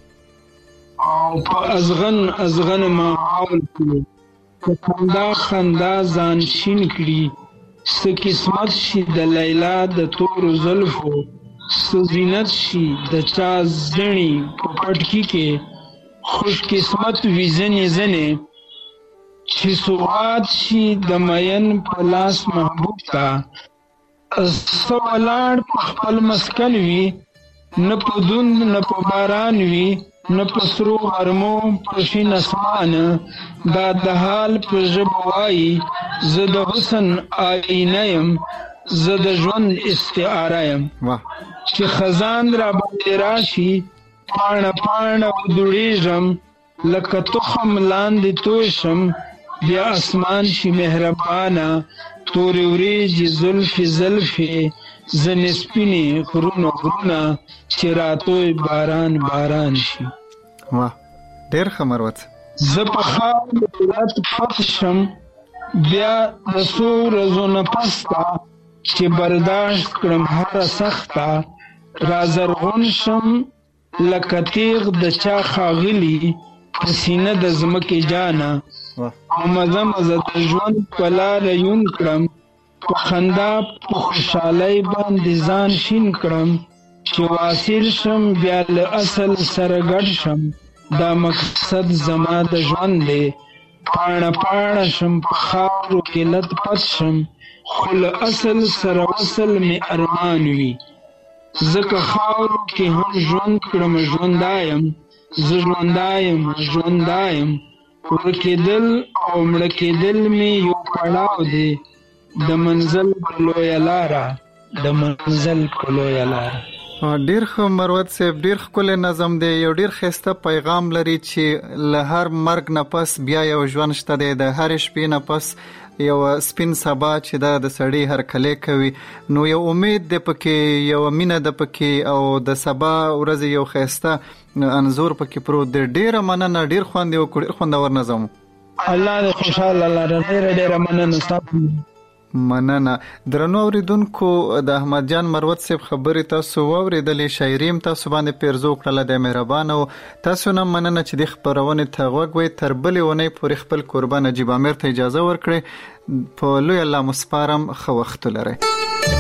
او په ازغن ازغن ماحول کې په خندا خندا ځان شین کړي. څه قسمت شي د لیلا د تورو زلفو، څه زینت شي د چا زړی په پټکي کې. خوش قسمت وي ځنې ځنې چې سوغات شي د مین په لاس محبوب ته. څه ولاړ په خپل مسکن وي، نه په دوند نه په باران وي، نه په سرو غرمو په شین اسمان. دا د حال په ژبه وایي زه د حسن آینه یم، زه د ژوند استعاره یم. چې خزان را باندې راشي، پاڼه پاڼه ودوړېږم، لکه تخم لاندې توی شم. بیا اسمان شي مهربانه، تورې وریځې زلفې زلفې، ځنې سپینې غرونه غرونه، چې راتوی باران باران شي. واه، ډېر ښه مروت. زه په خاورو د ملت پت شم، بیا د څو ورځو نه پسته چې برداشت کړم هره سخته. را زرغون شم لکه تیغ د چا ښاغلي په سینه د ځمکې جانه. او مزه مزه د ژوند په لاره یون کړم، په خندا په خوشحالۍ باندې ځان شین کړم. چې واصل شم بیا له اصل سره ګډ شم، دا مقصد زما د ژوند دی. پاڼه پاڼه شم په خاورو کې لت پت شم، خو له اصل سره وصل مې ارمان وي. ځکه خاورو کې هم ژوند کړم ژوندایم، زه ژوندایم ژوندایم. ورکېدل او مړه کېدل مې یو پړاو دی، د منزل په لویه لاره، د منزل په لویه لاره. ډیر ښه مروت صاحب، ډیر ښکلی نظم دی، یو ډیر ښایسته پیغام لري چې له هر مرګ نه پس بیا یو ژوند شته دی، د هرې شپې نه پس یو سپین سبا چې دا د سړی هرکلی کوي. نو یو امید دی پکې، یو مینه ده پکې، او د سبا ورځې یو ښایسته انځور پکې پروت دی. ډیره مننه، ډیر خوند یې وکړ، ډیر خوندور نظم. الله دې خوشحاله لره. ډیره ډیره مننه ستاسو. مننه. درنو اوریدونکو، د احمد جان مروت صاحب خبرې تاسو واورېدلې، شاعري هم تاسو باندې پیرزو کړله، د مهربانه او تاسو نه مننه چې د خپرونې ته غوږ وئ. تر بلې اونۍ پورې خپل کوربه نجیب امیر ته اجازه ورکړئ. په لوی الله مو سپارم، ښه وخت ولرئ.